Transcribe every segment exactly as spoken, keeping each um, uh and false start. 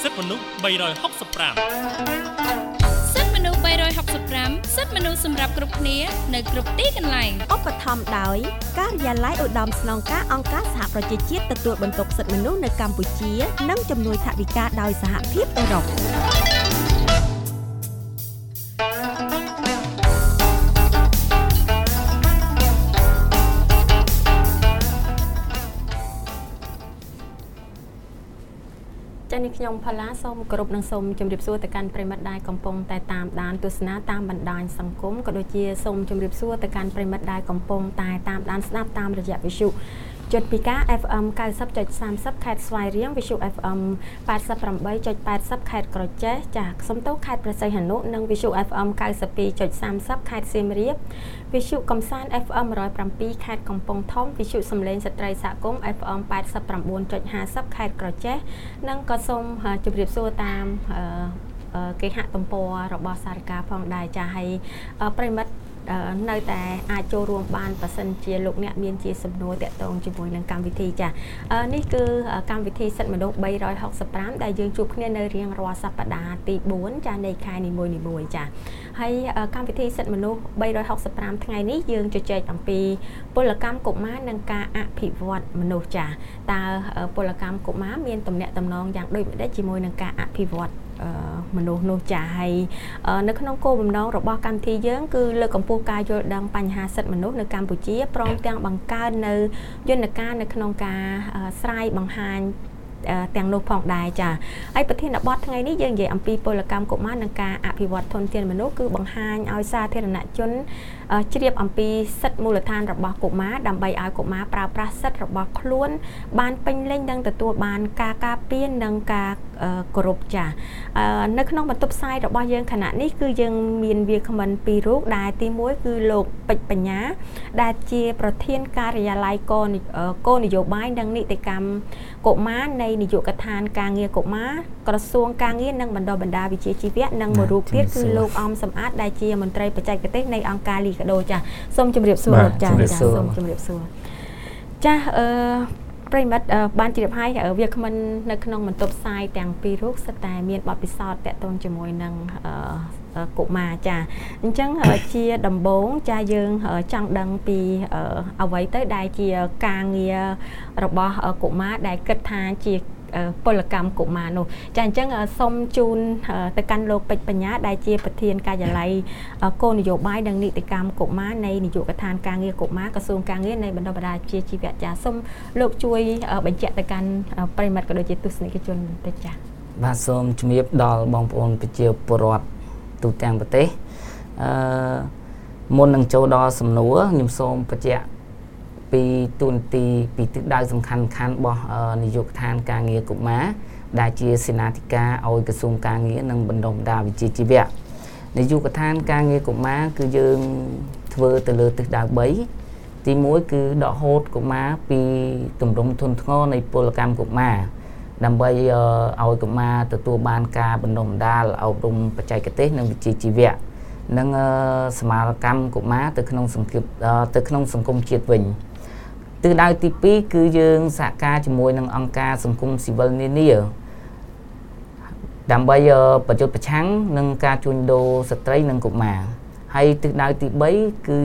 សិទ្ធិមនុស្សបីរយហុកសិបប្រាំសិទ្ធិមនុស្សបីរយហុកសិបប្រាំសិទ្ធិមនុស្សសម្រាប់គ្រប់គ្នានៅគ្រប់ទីកន្លែងឧបត្ថម្ភដោយការិយាល័យឧត្តមស្នងការអង្គការសហប្រជាជាតិទទួលបន្ទុកសិទ្ធិមនុស្សនៅកម្ពុជានិងជំនួយថវិកាដោយសហភាពអឺរ៉ុបចា៎នេះខ្ញុំផល្លាសូមគោរពនិងសូមជម្រាបសួរទៅកាន់ប្រិមិត្តដែលកំពុងតែតាមដានទស្សនាតាមបណ្ដាញសង្គមក៏ដូចជាសូមជម្រាបសួរទៅកាន់ប្រិមិត្តដែលកំពុងតែតាមដានស្ដាប់តាមរយៈវិទ្យុជិតពីការ เอฟ เอ็ม เก้าสิบจุดสามสิบ ខេត្តស្វាយរៀងវិទ្យុ เอฟ เอ็ม แปดสิบแปดจุดแปดสิบ ខេត្តក្រចេះចាសុំទោសខេត្តព្រះសីហនុនិងវិទ្យុ เอฟ เอ็ม เก้าสิบสองจุดสามสิบ ខេត្តសៀមរាបវិទ្យុកំសាន្ត เอฟ เอ็ม หนึ่งร้อยเจ็ด ខេត្តកំពង់ធំវិទ្យុសំឡេងស្ត្រីសហគមន៍ เอฟ เอ็ม แปดสิบเก้าจุดห้าสิบ ខេត្តក្រចេះនិងក៏សូមជម្រាបសួរតាមគេហទំព័ររបស់សារិកាផងដែរចាហើយប្រិមិត្តនៅតែអាចចូលរួមបានប៉ះសិនជាលោកអ្នកមានជាសំណួរតាក់ទងជាមួយនឹងកម្មវិធីចានេះគឺកម្មវិធីសិទ្ធិមនុស្សបីរយហុកសិបប្រាំដែលយើងជួបគ្នានៅរៀងរាល់សប្តាហ៍ទីបួនចានៃខែនីមួយៗចាហើយកម្មវិធីសិទ្ធិមនុស្សបីរយហុកសិបប្រាំថ្ងៃនេះយើងជជែកអំពីពលកម្មកុមារនិងការអភិវឌ្ឍមនុស្សចាតើពលកម្មកុមារមានទំនាក់ទំនងយ៉ាងដូចម្តេចជាមួយនឹងការអភិវឌ្ឍមនុស្សនោះចាហើយនៅក្នុងគោលបំណងរបស់កម្មវិធីយើងគឺលើកកម្ពស់ការយល់ដឹងបញ្ហាសិទ្ធិមនុស្សនៅកម្ពុជាព្រមទាំងបង្កើននៅយន្តការនៅក្នុងការស្រាយបង្ហាញទាំងនោះផងដែរចាហើយប្រធានបទថ្ងៃនេះយើងនិយាយអំពីពលកម្មកុមារនិងការអភិវឌ្ឍធនធានមនុស្សគឺបង្ហាញឲ្យសាធារណជនជ្រាបអំពីសិទ្ធិមូលដ្ឋានរបស់កុមារដើម្បីឲ្យកុមារប្រើប្រាស់សិទ្ធិរបស់ខ្លួនបានពេញលេញនិងទទួលបានការការពារនិងការគោរពចានៅក្នុងបន្ទប់ផ្សាយរបស់យើងខណៈនេះគឺយើងមានវាគ្មិនពីររូបដែលទីមួយគឺលោកពេជ្របញ្ញាដែលជាប្រធានការិយាល័យគោលនយោបាយនិងនីតិកម្មកុមារនៃនាយកដ្ឋានការងារកុមារក្រសួងការងារនិងបណ្ដុះបណ្ដាលវិជ្ជាជីវៈនិងមួយរូបទៀតគឺលោកអំសំអាតដែលជាមន្ត្រីបច្ចេកទេសនៃអង្គការលីកាដូចាសូមជម្រាបសួរលោកចាចាសូមជម្រាបសួរចាអឺប្រិមិត្តបានជ្រាបហើយវាគ្មិននៅក្នុងបន្ទប់ផ្សាយទាំងពីររូបសិតតែមានបទពិសោធន៍តាក់ទងជាមួយនឹងកុមារចាអញ្ចឹងជាដំបូងចាយើងចង់ដឹងពីអ្វីទៅដែលជាការងាររបស់កុមារដែលគិតថាជាពលកម្មកុមារនោះចាអញ្ចឹងសូមជូនទៅកាន់លោកពេជ្របញ្ញាដែលជាប្រធានការិយាល័យគោលនយោបាយនិងនីតិកម្មកុមារនៃនាយកដ្ឋានការងារកុមារក្រសួងការងារនៃបណ្ដុះបណ្ដាលវិជ្ជាជីវៈចាសូមលោកជួយបញ្ជាក់ទៅកាន់ប្រិមិត្តក៏ដូចជាទស្សនិកជនបន្តិចចាបាទសូមជំរាបដល់បងប្អូនប្រជាពលរដ្ឋទូទាំងប្រទេសអឺមុននឹងចូលដល់សំណួរខ្ញុំសូមបញ្ជាក់ពីទូនទីពីទិសដៅសំខាន់ៗរបស់នាយកដ្ឋានការងារកុមារដែលជាសេនាធិការឲ្យក្រសួងការងារនិងបណ្ដុះបណ្ដាលវិជ្ជាជីវៈនាយកដ្ឋានការងារកុមារគឺយើងធ្វើទៅលើទិសដៅបីទីមួយគឺដកហូតកុមារពីទម្រង់ធនធ្ងរនៃពលកម្មកុមារដើម្បីឲ្យកុមារទទួលបានការបណ្ដុះបណ្ដាលអប់រំបច្ចេកទេសនិងវិជ្ជាជីវៈនិងសមាជកម្មកុមារទៅក្នុងសង្គមទៅក្នុងសង្គមជាតិវិញទិសដៅទីពីរគឺយើងសហការជាមួយនឹងអង្គការសង្គមស៊ីវិលនានាដើម្បីប្រយុទ្ធប្រឆាំងនឹងការជួញដូរស្ត្រីនិងកុមារហើយទិសដៅទីបីគឺ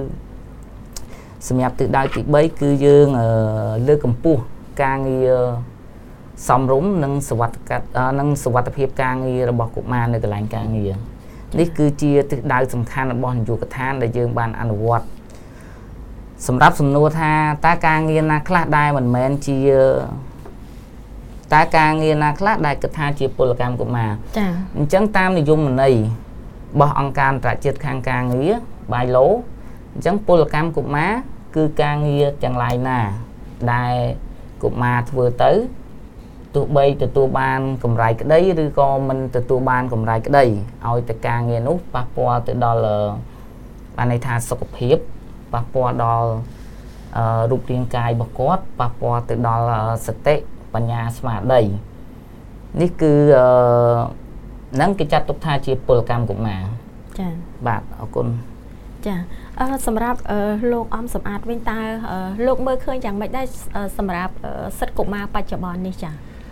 សម្រាប់ទិសដៅទីបីគឺយើងលើកកម្ពស់ការងារសមរម្យនិងសុវត្ថិភាពនិងសុវត្ថិភាពការងាររបស់កុមារនៅកន្លែងការងារនេះគឺជាទិសដៅសំខាន់របស់នាយកដ្ឋានដែលយើងបានអនុវត្តសម្រាប់សំណួរថាតើការងារណាខ្លះដែលមិនមែនជាតើការងារណាខ្លះដែលគិតថាជាពលកម្មកុមារចា៎អញ្ចឹងតាមនិយមន័យរបស់អង្គការអន្តរជាតិខាងការងារ បៃឡូ អញ្ចឹងពលកម្មកុមារគឺការងារទាំងឡាយណាដែលកុមារធ្វើទៅទោះបីទទួលបានកម្រៃក្តីឬក៏មិនទទួលបានកម្រៃក្តីឲ្យតែការងារនោះប៉ះពាល់ទៅដល់បានន័យថាសុខភាពប៉ះពាល់ដល់រូបរាងកាយរបស់គាត់ប៉ះពាល់ទៅដល់សតិបញ្ញាស្មារតីនេះគឺនឹងគេចាត់ទុកថាជាពលកម្មកុមារចា៎បាទអរគុណចាអឺសម្រាប់លោកអំសំអាតវិញតើលោកមើលឃើញយ៉ាងម៉េចដែរសម្រាប់សិទ្ធិកុមារបច្ចុប្បន្ននេះចា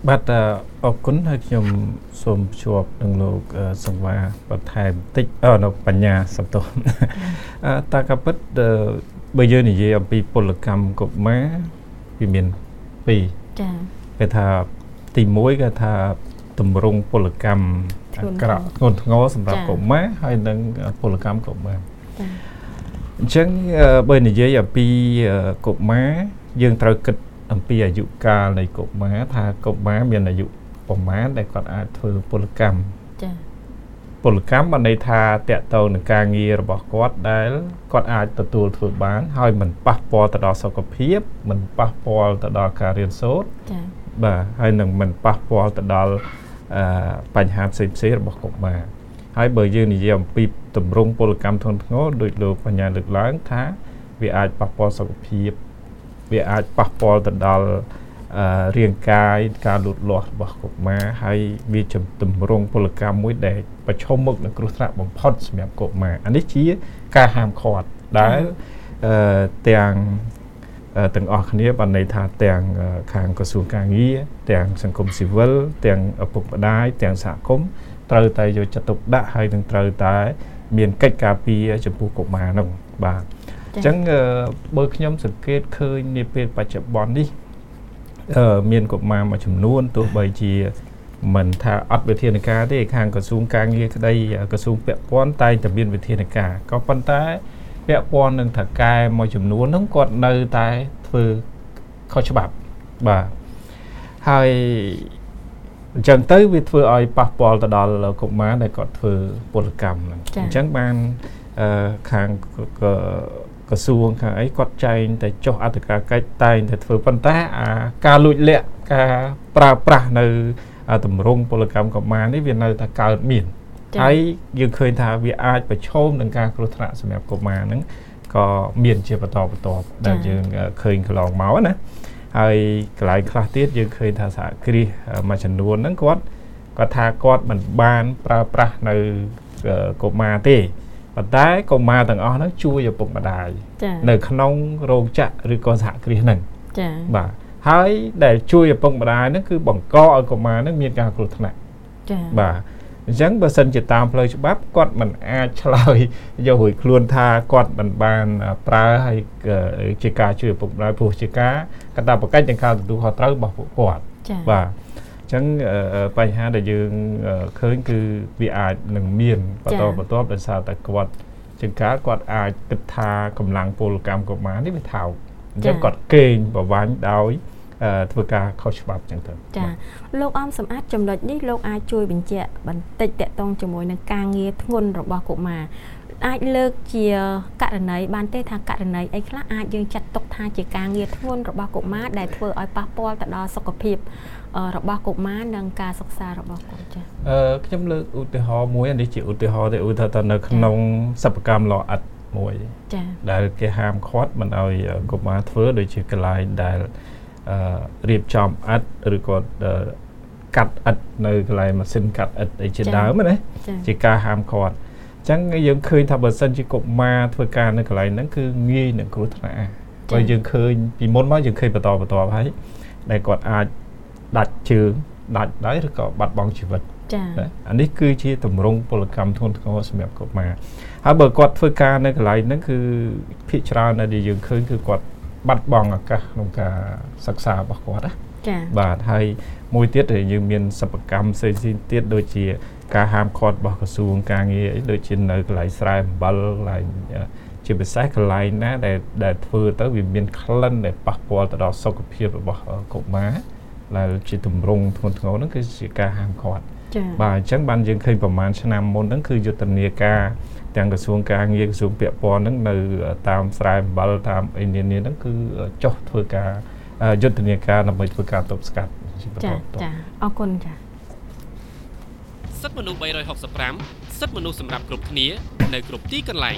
បាទអរគុណហើយខ្ញុំសូមជួបនឹងលោកសង្វាបន្ថែមតិចអឺនៅបញ្ញាសំទោសតាកាពិតបើយើងនិយាយអំពីពលកម្មកុមារវាមានពីរចា៎គេថាទីមួយគេថាទម្រង់ពលកម្មអាក្រក់ធ្ងន់ធ្ងរសម្រាប់កុមារហើយនិងពលកម្មកុមារចា៎អញ្ចឹងបើនិយាយអំពីកុមារយើងត្រូវគិតអំពីអាយុកាលនៃកុមារថាកុមារមានអាយុប្រមាណដែលគាត់អាចធ្វើពលកម្មចា៎ពលកម្មបានន័យថាតកតងនឹងការងាររបស់គាត់ដែលគាត់អាចទទួលធ្វើបានហើយមិនប៉ះពាល់ទៅដល់សុខភាពមិនប៉ះពាល់ទៅដល់ការរៀនសូត្រចា៎បាទហើយនឹងមិនប៉ះពាល់ទៅដល់អឺបញ្ហាផ្សេងផ្សេងរបស់កុមារហើយបើយើងនិយាយអំពីទម្រង់ពលកម្មធ្ងន់ធ្ងរដោយលោកបញ្ញាលើកឡើងថាវាអាចប៉ះពាល់សុខភាពវាអាចប៉ះពាល់ទៅដល់រាងកាយការលូតលាស់របស់កុមារហើយវាជាទម្រង់ពលកម្មមួយដែលប្រឈមមុខនឹងគ្រោះថ្នាក់បំផុតសម្រាប់កុមារអានេះជាការហាមឃាត់ដែលទាំងទាំងអស់គ្នាបានន័យថាទាំងខាងក្រសួងការងារទាំងសង្គមស៊ីវិលទាំងឪពុកម្ដាយទាំងសហគមន៍ត្រូវតែយកចិត្តទុកដាក់ហើយនឹងត្រូវតែមានកិច្ចការពារចំពោះកុមារនោះបាទអញ្ចឹងបើខ្ញុំសង្កេតឃើញនាពេលបច្ចុប្បន្ននេះអឺមានកុមារមួយចំនួនទោះបីជាមិនថាអត់វិធានការទេខាងក្រសួងការងារក្តីក្រសួងពាក់ព័ន្ធតែងតែមានវិធានការក៏ប៉ុន្តែពាក់ព័ន្ធនឹងថៅកែមួយចំនួនហ្នឹងគាត់នៅតែធ្វើខុសច្បាប់បាទហើយអញ្ចឹងទៅវាធ្វើឲ្យប៉ះពាល់ទៅដល់កុមារដែលគាត់ធ្វើពលកម្មហ្នឹងអញ្ចឹងបានអឺខាងក្រសួងខាងអីគាត់ចែងតែចុះអធិការកិច្ចតែងតែធ្វើប៉ុន្តែអាការលួចលាក់ការប្រើប្រាស់នៅទម្រង់ពលកម្មកុមារនេះវានៅតែកើតមានហើយយើងឃើញថាវាអាចប្រឈមនឹងការគ្រោះថ្នាក់សម្រាប់កុមារហ្នឹងក៏មានជាបន្តបន្ទាប់ដែលយើងឃើញកន្លងមកណាហើយកន្លែងខ្លះទៀតយើងឃើញថាសហគ្រាសមួយចំនួនហ្នឹងគាត់គាត់ថាគាត់មិនបានប្រើប្រាស់នៅកុមារទេប៉ុន្តែកុមារទាំងអស់ហ្នឹងជួយឪពុកម្ដាយនៅក្នុងរោងចក្រឬក៏សហគ្រាសហ្នឹងចា៎បាទហើយដែលជួយឪពុកម្ដាយហ្នឹងគឺបង្កឲ្យកុមារហ្នឹងមានការគ្រោះថ្នាក់ចា៎បាទអញ្ចឹងបើសិនជាតាមផ្លូវច្បាប់គាត់មិនអាចឆ្លើយយករួចខ្លួនថាគាត់មិនបានប្រើហើយជាការជួយឪពុកម្ដាយព្រោះជាការកាតព្វកិច្ចនិងការទទួលខុសត្រូវរបស់ពួកគាត់បាទអញ្ចឹងបញ្ហាដែលយើងឃើញគឺវាអាចនឹងមានបន្តបន្ទាប់ដោយសារតែគាត់ជាការគាត់អាចគិតថាកម្លាំងពលកម្មកុមារនេះវាថោកអញ្ចឹងគាត់កេងប្រវ័ញ្ចដោយធ្វើការខុសច្បាប់អញ្ចឹងទៅចាលោកអមសម្អាតចំណុចនេះលោកអាចជួយបញ្ជាក់បន្តិចតកតងជាមួយនឹងការងារធ្ងន់របស់កុមារអាចលើកជាករណីបានទេថាករណីអីខ្លះអាចយើងចាត់ទុកថាជាការងារធ្ងន់របស់កុមារដែលធ្វើឲ្យប៉ះពាល់ទៅដល់សុខភាពរបស់កុមារនិងការសិក្សារបស់គាត់ចាអឺខ្ញុំលើកឧទាហរណ៍មួយនេះជាឧទាហរណ៍ទេឧទាហរណ៍នៅក្នុងសិប្បកម្មលោអិតមួយចាដែលគេហាមឃាត់មិនឲ្យកុមារធ្វើដូចជាកន្លែងដែលអឺរៀបចំអិតឬក៏កាត់អិតនៅកន្លែងម៉ាស៊ីនកាត់អិតអីជាដើមណាជាការហាមឃាត់អញ្ចឹងយើងឃើញថាបើសិនជាកុមារធ្វើការនៅកន្លែងហ្នឹងគឺងាយនឹងគ្រោះថ្នាក់បើយើងឃើញពីមុនមកយើងឃើញបន្តបន្តហើយដែលគាត់អាចដាច់ជើងដាច់ដៃឬក៏បាត់បង់ជីវិតចា៎អានេះគឺជាទម្រង់ពលកម្មធ្ងន់ធ្ងរសម្រាប់កុមារហើយបើគាត់ធ្វើការនៅកន្លែងហ្នឹងគឺភាគច្រើនដែលយើងឃើញគឺគាត់បាត់បង់ឱកាសក្នុងការសិក្សារបស់គាត់ណាចា៎បាទហើយមួយទៀតយើងមានសិប្បកម្មផ្សេងៗទៀតដូចជាការហាមឃាត់របស់ក្រសួងការងារអីដូចជានៅកន្លែងស្រែអំបិលកន្លែងជាពិសេសកន្លែងណាដែលដែលធ្វើទៅវាមានក្លិនដែលប៉ះពាល់ទៅដល់សុខភាពរបស់កុមារដែលជាទម្រង់ធ្ងន់ធ្ងរហ្នឹងគឺជាការហាមឃាត់បាទអញ្ចឹងបានយើងឃើញប្រហែលឆ្នាំមុនហ្នឹងគឺយុទ្ធនាការទាំងក្រសួងការងារក្រសួងពាក់ព័ន្ធហ្នឹងនៅតាមស្រែអំបិលតាមអីនានាហ្នឹងគឺចុះធ្វើការយុទ្ធនាការដើម្បីធ្វើការទប់ស្កាត់ចាចាអរគុណចាសិទ្ធិមនុស្សបីរយហុកសិបប្រាំសិទ្ធិមនុស្សសម្រាប់គ្រប់គ្នានៅគ្រប់ទីកន្លែង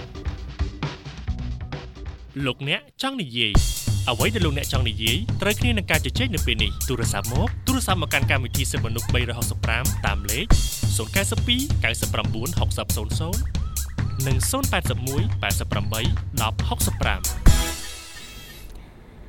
លោកអ្នកចង់និយាយអ្វីដែលលោកអ្នកចង់និយាយត្រូវគ្នានឹងការជជែកនៅពេលនេះទូរស័ព្ទមកទូរស័ព្ទមកកាន់កម្មវិធីសិទ្ធិមនុស្សបីរយហុកសិបប្រាំតាមលេខศูนย์ เก้า สอง เก้า เก้า เก้า หก ศูนย์ ศูนย์ ศูนย์និង ศูนย์ แปด หนึ่ง แปด แปด แปด หก ศูนย์ ប្រាំ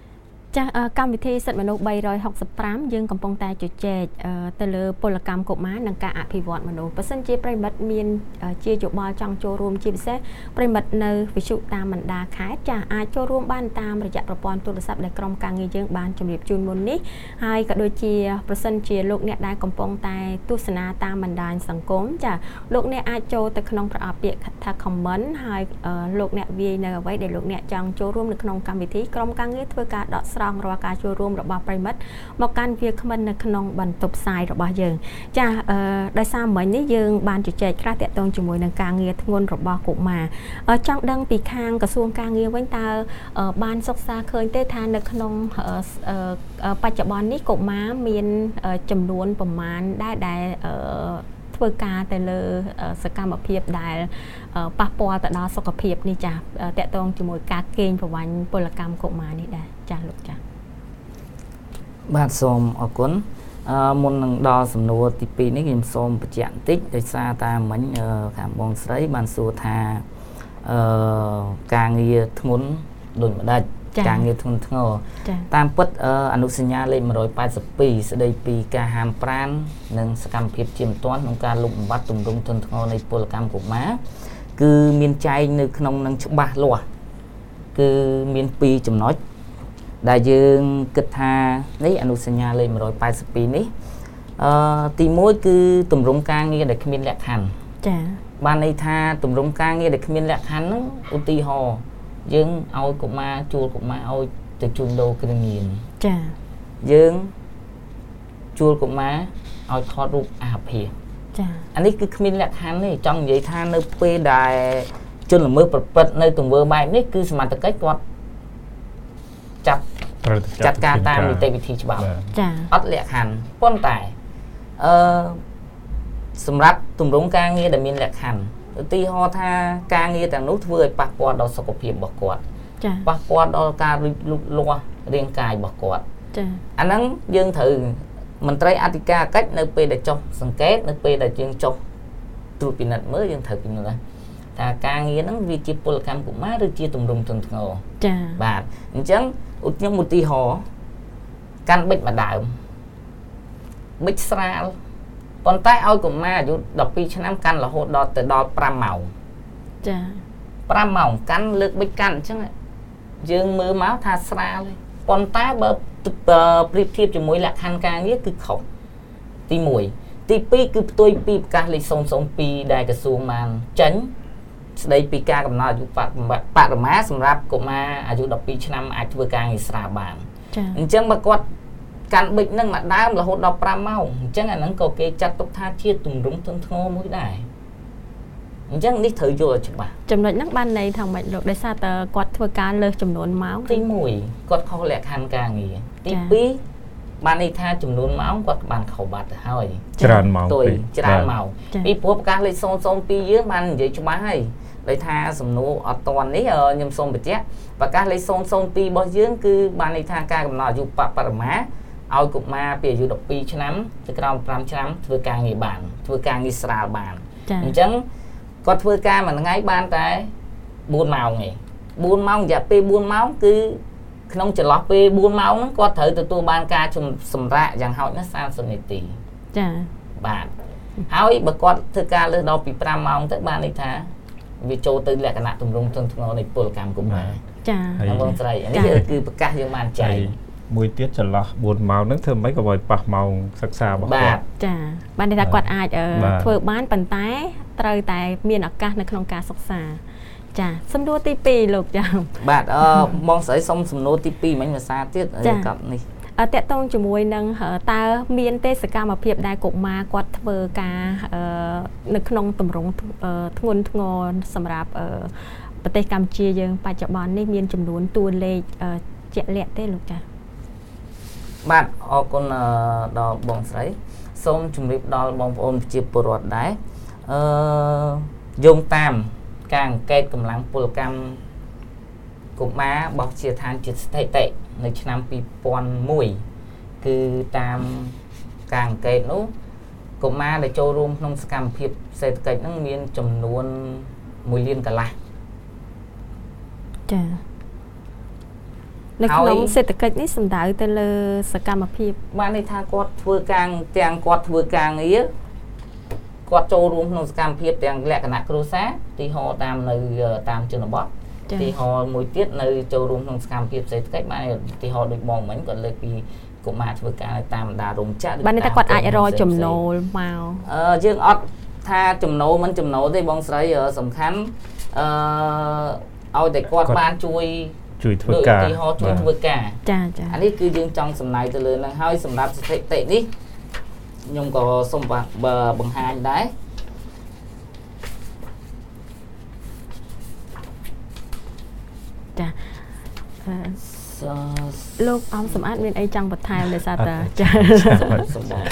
ចាកម្មវិធីសិទ្ធិមនុស្ស365យើងកំពុងតែជជែកទៅលើពលកម្មកុមារនិងការអភិវឌ្ឍមនុស្សបើសិនជាប្រិមិត្តមានជាយោបល់ចង់ចូលរួមជាពិសេសប្រិមិត្តនៅវិទ្យុតាមបណ្ដាខេត្តចាអាចចូលរួមបានតាមរយៈប្រព័ន្ធទូរស័ព្ទដែលក្រុមការងារយើងបានជម្រាបជូនមុននេះហើយក៏ដូចជាប្រសិនជាលោកអ្នកដែលកំពុងតែទស្សនាតាមបណ្ដាញសង្គមចាលោកអ្នកអាចចូលទៅក្នុងប្រអប់ពាក្យថា comment ហើយលោកអ្នកវាយនៅអ្វីដែលលោកអ្នកចង់ចូលរួមនៅក្នុងកម្មវិធីក្រុមការងារធ្វើការដកស្រង់រាល់ការចូលរួមរបស់ប្រិមិត្តមកកាន់វាគ្មិននៅក្នុងបន្ទប់ផ្សាយរបស់យើងចាអឺដោយសារមិញនេះយើងបានជជែកខ្លះតាក់ទងជាមួយនឹងការងារធ្ងន់របស់កុមារចង់ដឹងពីខាងក្រសួងការងារវិញតើបានសិក្សាឃើញទេថានៅក្នុងបច្ចុប្បន្ននេះកុមារមានចំនួនប្រមាណដែរដែលធ្វើការទៅលើសកម្មភាពដែលប៉ះពាល់ទៅដល់សុខភាពនេះចាតកតងជាមួយការកេងប្រវ័ញ្ចពលកម្មកុមារនេះដែរចាលោកចាបាទសូមអរគុណអឺមុននឹងដល់សំណួរទីពីរនេះខ្ញុំសូមបញ្ជាក់បន្តិចដោយសារតែមិញខាងបងស្រីបានសួរថាអឺការងារធ្ងន់ដូចម្ដេចការងារធ្ងន់ធ្ងរតាមពិតអនុសញ្ញាលេខone eighty-twoស្ដីពីការហាមប្រាមនិងសកម្មភាពជាបន្ទាន់ក្នុងការលុបបំបាត់ទម្រង់ធ្ងន់ធ្ងរនៃពលកម្មកុមារគឺមានចែងនៅក្នុងនឹងច្បាស់លាស់គឺមានពីរចំណុចដែលយើងគិតថានេះអនុសញ្ញាលេខone eighty-twoនេះអឺទីមួយគឺទម្រង់ការងារដែលគ្មានលក្ខខណ្ឌចា៎បានន័យថាទម្រង់ការងារដែលគ្មានលក្ខខណ្ឌហ្នឹងឧទាហរណ៍យើងឲ្យកុមារជួលកុមារឲ្យទៅជួញដូរគ្រឿងញៀនចា៎យើងជួលកុមារឲ្យថតរូបអាហារភាចា៎អានេះគឺគ្មានលក្ខខណ្ឌទេចង់និយាយថានៅពេលដែលជនល្មើសប្រព្រឹត្តនៅទង្វើបែបនេះគឺសមត្ថកិច្ចគាត់ចាត់ចាត់ការតាមនីតិវិធីច្បាប់ចា៎អត់លក្ខខណ្ឌប៉ុន្តែអឺសម្រាប់ទម្រង់ការងារដែលមានលក្ខខណ្ឌឧទាហរណ៍ថាការងារទាំងនោះធ្វើឲ្យប៉ះពាល់ដល់សុខភាពរបស់គាត់ចា៎ប៉ះពាល់ដល់ការលូតលាស់រាងកាយរបស់គាត់ចា៎អាហ្នឹងយើងត្រូវមន្ត្រីអធិការកិច្ចនៅពេលដែលចុះសង្កេតនៅពេលដែលយើងចុះត្រួតពិនិត្យមើលយើងត្រូវពិនិត្យថាការងារហ្នឹងវាជាពលកម្មកុមារឬជាទម្រង់ធ្ងន់ធ្ងរចា៎បាទអញ្ចឹងខ្ញុំឧទាហរណ៍កាន់ប៊ិចម្ដើមប៊ិចស្រាលប៉ុន្តែឲ្យកុមារអាយុtwelveឆ្នាំកាន់រហូតដល់ទៅដល់fiveម៉ោងចាfiveម៉ោងកាន់លើកប៊ិចកាន់អញ្ចឹងយើងមើលមកថាស្រាលប៉ុន្តែបើប្រៀបធៀបជាមួយលក្ខខណ្ឌការងារគឺខុសទីoneទីtwoគឺផ្ទុយពីប្រកាសលេខzero zero twoដែលក្រសួងបានចេញស្ដីពីការកំណត់អាយុបរិមាសម្រាប់កុមារអាយុtwelveឆ្នាំអាចធ្វើការងារស្រាលបានចាអញ្ចឹងបើគាត់កាន់ប៊ិចនឹងមកដើមរហូតដល់fiveម៉ោងអញ្ចឹងអាហ្នឹងក៏គេចាត់ទុកថាជាទម្រង់ធ្ងន់ធ្ងរមួយដែរអញ្ចឹងនេះត្រូវយល់ឲ្យច្បាស់ចំណុចហ្នឹងបានន័យថាម៉េចលោកដោយសារតែគាត់ធ្វើការលើសចំនួនម៉ោងទីoneគាត់ខុសលក្ខខណ្ឌការងារទីtwoបានន័យថាចំនួនម៉ោងគាត់បានខុសបាត់ទៅហើយច្រើនម៉ោងទុយច្រើនម៉ោងពីព្រោះប្រកាសលេខzero zero twoយើងបាននិយាយច្បាស់ហើយដោយថាសំណួរអត់តាន់នេះខ្ញុំសូមបញ្ជាក់ប្រកាសលេខzero zero twoរបស់យើងគឺបានន័យថាការកំណត់អាយុបរិមាឲ្យកុមារពីអាយុtwelveឆ្នាំទៅក្រោមfiveឆ្នាំធ្វើការងារបានធ្វើការងារស្រាលបានអញ្ចឹងគាត់ធ្វើការមួយថ្ងៃបានតែfourម៉ោងឯងfourម៉ោងរយៈពេលfourម៉ោងគឺក្នុងចន្លោះពេលfourម៉ោងហ្នឹងគាត់ត្រូវទទួលបានការសម្រាកយ៉ាងហោចណាស់thirtyនាទីចាបាទហើយបើគាត់ធ្វើការលើសដល់ពីfiveម៉ោងទៅបានន័យថាវាចូលទៅលក្ខណៈទម្រង់ធ្ងន់ធ្ងរនៃពលកម្មកុមារចាបងស្រីអានេះគឺប្រកាសយើងបានចែកមួយទៀតចន្លោះfourម៉ោងហ្នឹងធ្វើមិនក៏ឲ្យប៉ះម៉ោងសិក្សារបស់គាត់ចាបានន័យថាគាត់អាចធ្វើបានប៉ុន្តែត្រូវតែមានឱកាសនៅក្នុងការសិក្សាចាសំណួរទីtwoលោកចាបាទអឺបងស្រីសុំសំណួរទីtwoមិញភាសាទៀតកប់នេះអត់តកតងជាមួយនឹងតើមានទេសកម្មភាពដែលកុមារគាត់ធ្វើការនៅក្នុងទម្រង់ធ្ងន់ធ្ងរសម្រាប់ប្រទេសកម្ពុជាយើងបច្ចុប្បន្ននេះមានចំនួនតួលេខជាក់លាក់ទេលោកចាបាទអរគុណដល់បងស្រីសូមជម្រាបដល់បងប្អូនប្រជាពលរដ្ឋដែរអឺយោងតាមការអង្កេតកម្លាំងពលកម្មកុមាររបស់ជាឋានជាតិស្ថិតិនៅឆ្នាំtwo thousand oneគឺតាមការអង្កេតនោះកុមារដែលចូលរួមក្នុងសកម្មភាពសេដ្ឋកិច្ចហ្នឹងមានចំនួនoneលានកន្លះចានៅក្នុងសេដ្ឋកិច្ចនេះសំដៅទៅលើសកម្មភាពបានន័យថាគាត់ធ្វើការទាំងគាត់ធ្វើការងារគាត់ចូលរួមក្នុងសកម្មភាពទាំងលក្ខណៈគ្រួសារទីហោតាមនៅតាមជនបទទីហោមួយទៀតនៅចូលរួមក្នុងសកម្មភាពសេដ្ឋកិច្ចបានទីហោដូចបងមិញគាត់លើកពីកុមារធ្វើការតាមបណ្ដារោងចក្របានតែគាត់អាចរកចំណូលមកអឺយើងអត់ថាចំណូលមិនចំណូលទេបងស្រីសំខាន់អឺឲ្យតែគាត់បានជួយជួយធ្វើការទីហោជួយធ្វើការចាចាអានេះគឺយើងចង់សំណើទៅលើនឹងហើយសម្រាប់ស្ថិតិនេះខ្ញុំក៏សូមបង្ហាញដែរចាលោកអំសម្អាតមានអីចង់បន្ថែមដោយសារតែចាសម្បត្តិ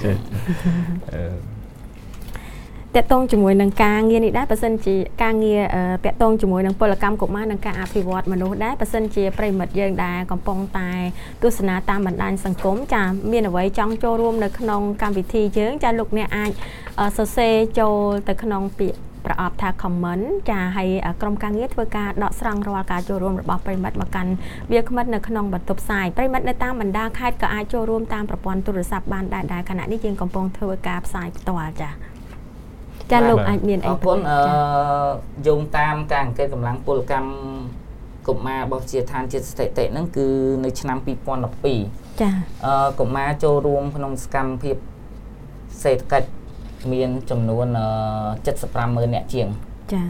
តកតងជាមួយនឹងការងារនេះដែរបើសិនជាការងារតកតងជាមួយនឹងពលកម្មកុមារនិងការអភិវឌ្ឍមនុស្សដែរបើសិនជាប្រិមិត្តយើងដែរកំពុងតែទស្សនាតាមបណ្ដាញសង្គមចាមានអ្វីចង់ចូលរួមនៅក្នុងកម្មវិធីយើងចាលោកអ្នកអាចសរសេរចូលទៅក្នុងពាក្យប្រអប់ថា comment ចាហើយក្រុមការងារធ្វើការដកស្រង់រាល់ការចូលរួមរបស់ប្រិមិត្តមកកាន់វាគ្មិននៅក្នុងបន្ទប់ផ្សាយប្រិមិត្តនៅតាមបណ្ដាខេត្តក៏អាចចូលរួមតាមប្រព័ន្ធទូរស័ព្ទបានដែរដែរខណៈនេះយើងកំពុងធ្វើការផ្សាយផ្ទាល់ចាចាលោកអាចមានអីអរគុណអឺយោងតាមការអង្កេតកម្លាំងពលកម្មកុមាររបស់ជាឋានជាតិស្ថិតិហ្នឹងគឺនៅឆ្នាំពីរពាន់ដប់ពីរចាអឺកុមារចូលរួមក្នុងសកម្មភាពសេដ្ឋកិច្ចមានចំនួន七十五ម៉ឺននាក់ជាងចា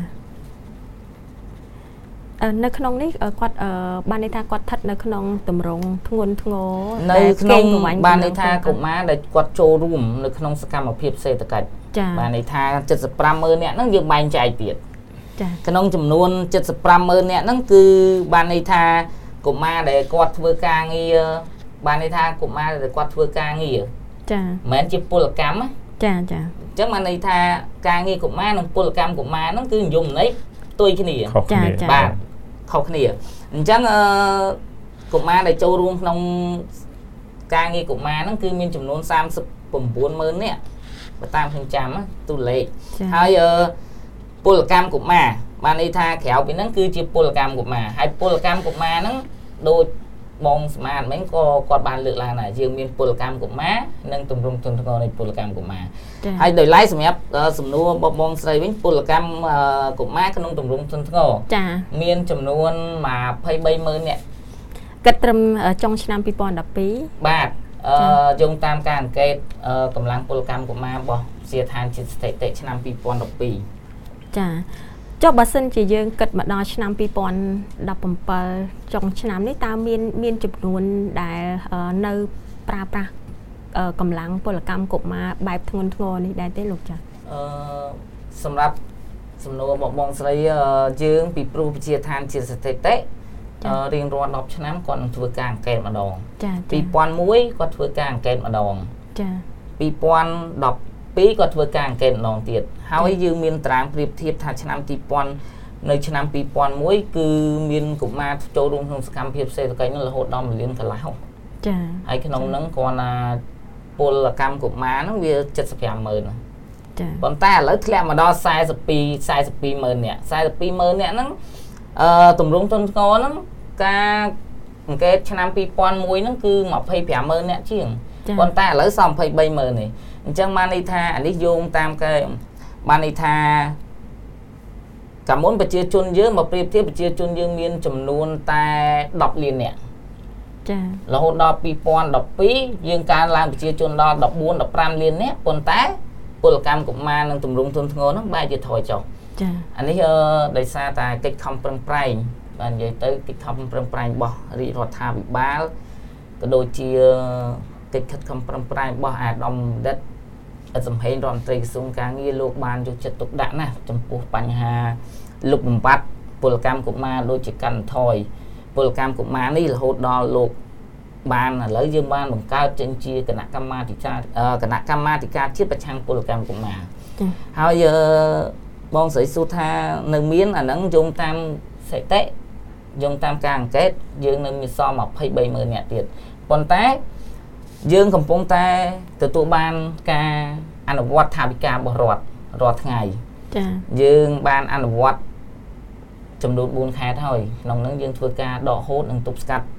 នៅក្នុងនេះគាត់បានន័យថាគាត់ស្ថិតនៅក្នុងទម្រង់ធ្ងន់ធ្ងរនៅក្នុងបានន័យថាកុមារដែលគាត់ចូលរួមនៅក្នុងសកម្មភាពសេដ្ឋកិច្ចបានន័យថា七十五ម៉ឺននាក់ហ្នឹងយើងបែងចែកទៀតចាក្នុងចំនួន七十五ម៉ឺននាក់ហ្នឹងគឺបានន័យថាកុមារដែលគាត់ធ្វើការងារបានន័យថាកុមារដែលគាត់ធ្វើការងារចាមិនមែនជាពលកម្មចាចាអញ្ចឹងបានន័យថាការងារកុមារនិងពលកម្មកុមារហ្នឹងគឺនិយមន័យផ្ទុយគ្នាចាចាបាទខុសគ្នាអញ្ចឹងអឺកុមារដែលចូលរួមក្នុងការងារកុមារហ្នឹងគឺមានចំនួន三十九ម៉ឺននាក់បើតាមខ្ញុំចាំទូលេខហើយអឺពលកម្មកុមារបានន័យថាក្រៅពីហ្នឹងគឺជាពលកម្មកុមារហើយពលកម្មកុមារហ្នឹងដូចបងស្មាតមិញក៏គាត់បានលើកឡើងដែរយើងមានពលកម្មកុមារនិងទម្រង់ទនធ្ងរនៃពលកម្មកុមារហើយដោយឡែកសម្រាប់សំណួរបងបងស្រីវិញពលកម្មកុមារក្នុងទម្រង់ទនធ្ងរចាមានចំនួនยี่สิบสามម៉ឺននាក់គិតត្រឹមចុងឆ្នាំពីរពាន់ដប់ពីរបាទអឺយោងតាមការអង្កេតកម្លាំងពលកម្មកុមាររបស់វិទ្យាឋានជាតិស្ថិតិឆ្នាំពីរពាន់ដប់ពីរចាចុះបើសិនជាយើងគិតមកដល់ឆ្នាំពីរពាន់ដប់bảyចុងឆ្នាំនេះតើមានមានចំនួនដែលនៅប្រើប្រាស់កម្លាំងពលកម្មកុមារបែបធ្ងន់ធ្ងរនេះដែរទេលោកចាអឺសម្រាប់សំណួរបងបងស្រីយើងពីព្រោះវិទ្យាឋានជាតិស្ថិតិរៀងរាល់ដប់ឆ្នាំគាត់នឹងធ្វើការអង្កេតម្ដងចាពីរពាន់មួយគាត់ធ្វើការអង្កេតម្ដងចាពីរពាន់ដប់ពីរគាត់ធ្វើការអង្កេតម្ដងទៀតហើយយើងមានត្រាងប្រៀបធៀបថាឆ្នាំពីរពាន់នៅឆ្នាំពីរពាន់មួយគឺមានកុមារចូលរួមក្នុងសកម្មភាពសេដ្ឋកិច្ចនោះរហូតដល់មួយលានកន្លះចាហើយក្នុងហ្នឹងគាត់ណាពលកម្មកុមារហ្នឹងវា七十五ម៉ឺនចាប៉ុន្តែឥឡូវធ្លាក់មកដល់สี่สิบสอง สี่สิบสองម៉ឺននាក់สี่สิบสองម៉ឺននាក់ហ្នឹងអឺទម្រង់ទនធ្ងរហ្នឹងការអង្កេតឆ្នាំពីរពាន់មួយហ្នឹងគឺยี่สิบห้าម៉ឺននាក់ជាងប៉ុន្តែឥឡូវសល់ยี่สิบสามម៉ឺននេះអញ្ចឹងបានន័យថាអានេះយោងតាមគេបានន័យថាកាលមុនប្រជាជនយើងមកប្រៀបធៀបប្រជាជនយើងមានចំនួនតែដប់លាននាក់ចារហូតដល់ពីរពាន់ដប់ពីរយើងកើនឡើងប្រជាជនដល់ដប់បួន ដប់ប្រាំលាននាក់ប៉ុន្តែពលកម្មកុមារនិងទម្រង់ទនធ្ងរហ្នឹងបែរជាថយចុះចាអានេះដោយសារតែកិច្ចខំប្រឹងប្រែងបាននិយាយទៅកិច្ចខំប្រឹងប្រែងរបស់រាជរដ្ឋាភិបាលក៏ដូចជាកិច្ចខិតខំប្រឹងប្រែងរបស់អាដាមដិតអត់សំហេងរដ្ឋមន្ត្រីក្រសួងការងារលោកបានយកចិត្តទុកដាក់ណាស់ចំពោះបញ្ហាលុបបំបាត់ពលកម្មកុមារដូចជាកាន់ថយពលកម្មកុមារនេះរហូតដល់លោកបានឥឡូវយើងបានបង្កើតចេញជាគណៈកម្មាធិការគណៈកម្មាធិការជាតិប្រឆាំងពលកម្មកុមារហើយបងស្រីសួរថានៅមានអាហ្នឹងយោងតាមស្ថិតិយោងតាមការអង្កេតយើងនៅមានសល់ยี่สิบสามម៉ឺននាក់ទៀតប៉ុន្តែយើងកំពុងតែទទួលបានការអនុវត្តថាវិការរបស់រដ្ឋរាល់ថ្ងៃចា៎យើងបានអនុវត្តចំនួនបួនខេត្តហើយក្នុងនោះយើងធ្វើការដកហូតនិងទប់ស្កាត់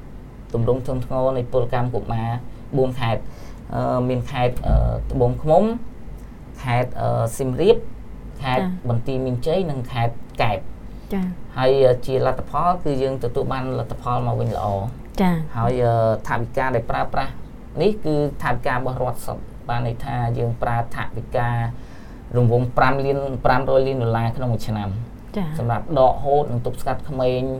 ទម្រង់ធ្ងន់ធ្ងរនៃពលកម្មកុមារបួនខេត្តអឺមានខេត្តត្បូងឃ្មុំខេត្តសៀមរាបខេត្តបន្ទាយមានជ័យនិងខេត្តកែបចា៎ហើយជាលទ្ធផលគឺយើងទទួលបានលទ្ធផលមកវិញល្អចា៎ហើយថវិកាដែលប្រើប្រាស់នេះគឺថវិការបស់រដ្ឋសុទ្ធបានន័យថាយើងប្រើថវិការង្វង់5លាន500លានដុល្លារក្នុងមួយឆ្នាំចា៎សម្រាប់ដកហូតនិងទប់ស្កាត់ក្មេង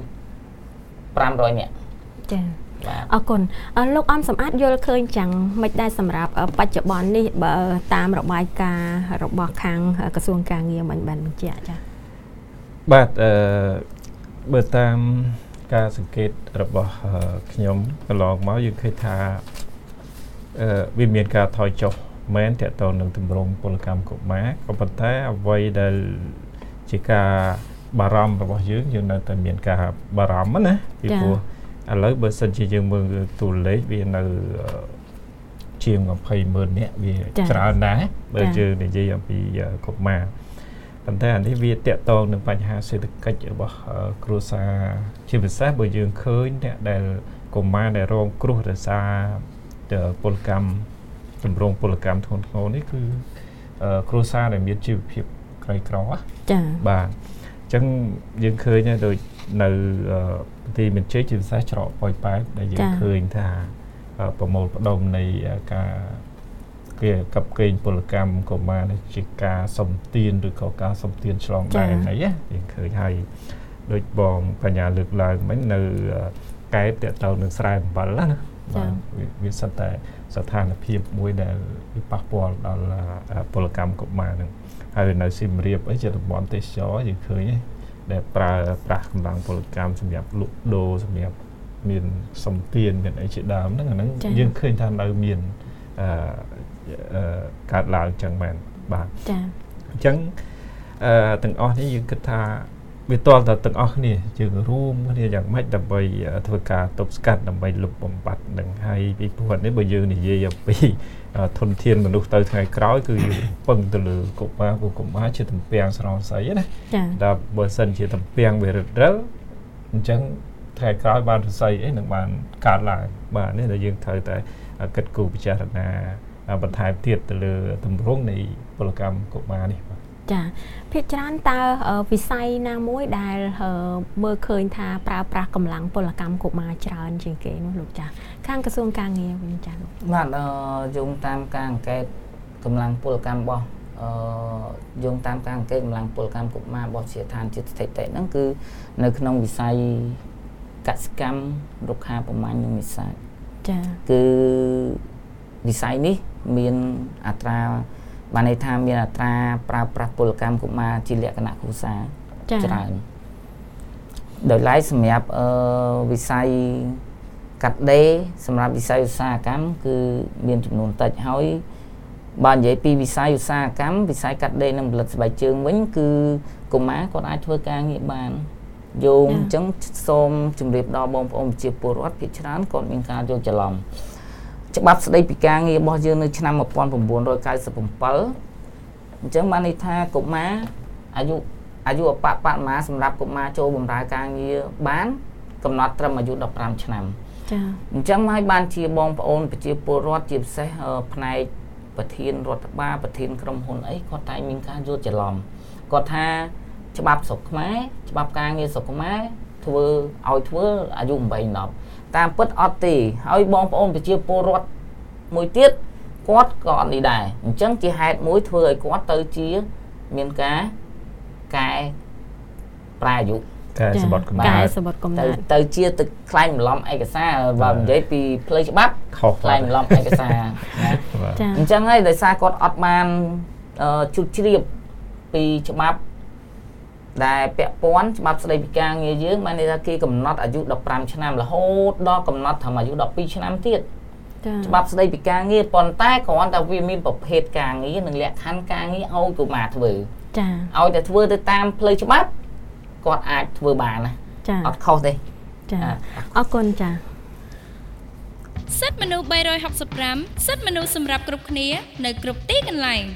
500នាក់ចា៎អរគុណលោកអំសម្បត្តិយល់ឃើញចាំងមិនដែរសម្រាប់បច្ចុប្បន្ននេះបើតាមរបាយការណ៍របស់ខាងក្រសួងការងារមិនបានបញ្ជាក់ចា៎បាទអឺបើតាមការសង្កេតរបស់ខ្ញុំកន្លងមកយើងឃើញថាអឺវាមានការថយចុះមែនតើតើនឹងទម្រង់ពលកម្មកុមារក៏ប៉ុន្តែអ្វីដែលជាការបារម្ភរបស់យើងយើងនៅតែមានការបារម្ភណាពីព្រោះឥឡូវបើសិនជាយើងមើលតួលេខវានៅជាង20ម៉ឺននាក់វាច្រើនដែរបើយើងនិយាយអំពីកុមារប៉ុន្តែអានេះវាតកតងនឹងបញ្ហាសេដ្ឋកិច្ចរបស់គ្រួសារជាពិសេសបើយើងឃើញអ្នកដែលកុមារដែលរងគ្រោះដោយសារពលកម្មទម្រង់ពលកម្មធ្ងន់ធ្ងរនេះគឺគ្រួសារដែលមានជីវភាពក្រីក្រចា៎បាទអញ្ចឹងយើងឃើញដូចនៅប្រទេសមានជ័យជាពិសេសច្រកប៉ោយប៉ែតដែលយើងឃើញថាប្រមូលផ្ដុំនៃការគេកັບកេងពលកម្មកុមារនេះជាការសំទានឬក៏ការសំទានឆ្លងដែនអីយើងឃើញហើយដូចបងបញ្ញាលើកឡើងមិញនៅកែបតទៅនឹងស្រែអំបិលណាបាទវាសិតតែស្ថានភាពមួយដែលវាប៉ះពាល់ដល់ពលកម្មកុមារនឹងហើយនៅសៀមរាបអីជាតំបន់ទេសចរយើងឃើញដែលប្រើប្រាស់កម្លាំងពលកម្មសម្រាប់លក់ដូរសម្រាប់មានសំទានមានអីជាដើមហ្នឹងអាហ្នឹងយើងឃើញថានៅមានអឺកើតឡើងចឹងមែនបាទចា៎អញ្ចឹងអឺទាំងអស់នេះយើងគិតថាវាតលតែទាំងអស់គ្នាយើងរួមគ្នាយ៉ាងម៉េចដើម្បីធ្វើការទប់ស្កាត់ដើម្បីលុបបំបាត់នឹងហើយពីព្រោះនេះបើយើងនិយាយអំពីធនធានមនុស្សទៅថ្ងៃក្រោយគឺយើងពឹងទៅលើកុមារកុមារជាតំពាំងស្រងស័យណាតែបើសិនជាតំពាំងវារឹតរឹលអញ្ចឹងថ្ងៃក្រោយបានស័យអីនឹងបានកើតឡើងបាទនេះដែលយើងត្រូវតែគិតគូរពិចារណាបន្ថែមទៀតទៅលើទម្រង់នៃពលកម្មកុមារនេះចាភាគច្រើនតើវិស័យណាមួយដែលមើលឃើញថាប្រើប្រាស់កម្លាំងពលកម្មកុមារច្រើនជាងគេនោះលោកចាខាងក្រសួងការងារវិញចាលោកបាទយោងតាមការអង្កេតកម្លាំងពលកម្មរបស់អឺយោងតាមការអង្កេតកម្លាំងពលកម្មកុមាររបស់ជាឋានជាតិស្ថិតិហ្នឹងគឺនៅក្នុងវិស័យកសិកម្មរុក្ខាប្រមាញ់និងនេសាទចាគឺវិស័យនេះមានអត្រាបានន័យថាមានអត្រាប្រើប្រាស់ពលកម្មកុមារជាលក្ខណៈគ្រួសារច្រើនដោយឡែកសម្រាប់អឺវិស័យកាត់ដេរសម្រាប់វិស័យឧស្សាហកម្មគឺមានចំនួនតិចហើយបើនិយាយពីវិស័យឧស្សាហកម្មវិស័យកាត់ដេរនិងផលិតស្បែកជើងវិញគឺកុមារគាត់អាចធ្វើការងារបានយោងអញ្ចឹងសូមជម្រាបដល់បងប្អូនប្រជាពលរដ្ឋភាគច្រើនគាត់មានការយល់ច្រឡំច្បាប់ស្តីពីការងាររបស់យើងនៅឆ្នាំmột nghìn chín trăm chín mươi bảyអញ្ចឹងបានន័យថាកុមារអាយុអាយុអបបមាសម្រាប់កុមារចូលបម្រើការងារបានកំណត់ត្រឹមអាយុ15ឆ្នាំចា៎អញ្ចឹងហើយបានជាបងប្អូនប្រជាពលរដ្ឋជាពិសេសផ្នែកប្រធានរដ្ឋបាលប្រធានក្រុមហ៊ុនអីគាត់តែមានការយល់ច្រឡំគាត់ថាច្បាប់ស្រុកខ្មែរច្បាប់ការងារស្រុកខ្មែរធ្វើឲ្យធ្វើអាយុ8 10តាមពិតអត់ទេហើយបងប្អូនប្រជាពលរដ្ឋមួយទៀតគាត់ក៏អត់នេះដែរអញ្ចឹងជាហេតុមួយធ្វើឲ្យគាត់ទៅជាមានការកែប្រែអាយុកែសម្បត្តិកំណើតកែសម្បត្តិកំណើតទៅជាទឹកខ្លែងបន្លំឯកសារបើនិយាយពីផ្លូវច្បាប់ខ្លែងបន្លំឯកសារណាអញ្ចឹងហើយដោយសារគាត់អត់បានជូតជ្រាបពីច្បាប់ដែលពាក់ព័ន្ធច្បាប់ស្តីពីការងារយើងបានន័យថាគេកំណត់អាយុ15ឆ្នាំរហូតដល់កំណត់ត្រឹមអាយុ12ឆ្នាំទៀតច្បាប់ស្តីពីការងារប៉ុន្តែគ្រាន់តែវាមានប្រភេទការងារនិងលក្ខខណ្ឌការងារឲ្យកុមារធ្វើចាឲ្យតែធ្វើទៅតាមផ្លូវច្បាប់គាត់អាចធ្វើបានណាចាអត់ខុសទេចាអរគុណចាសិទ្ធិមនុស្ស365សិទ្ធិមនុស្សសម្រាប់គ្រប់គ្នានៅគ្រប់ទីកន្លែង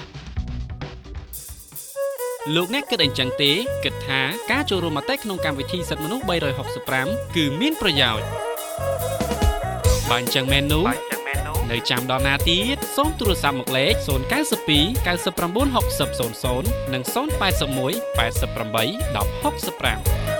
លោកអ្នកគិតអញ្ចឹងទេគិតថាការចូលរួមមតិក្នុងកម្មវិធីសិទ្ធិមនុស្ស365គឺមានប្រយោជន៍បើអញ្ចឹងមែននោះនៅចាំដល់ណាទៀតសូមទូរស័ព្ទមកលេខศูนย์ เก้า สอง เก้า เก้า หก ศูนย์ ศูนย์ ศูนย์ និង ศูนย์ แปด หนึ่ง แปด แปด หนึ่ง หก ห้า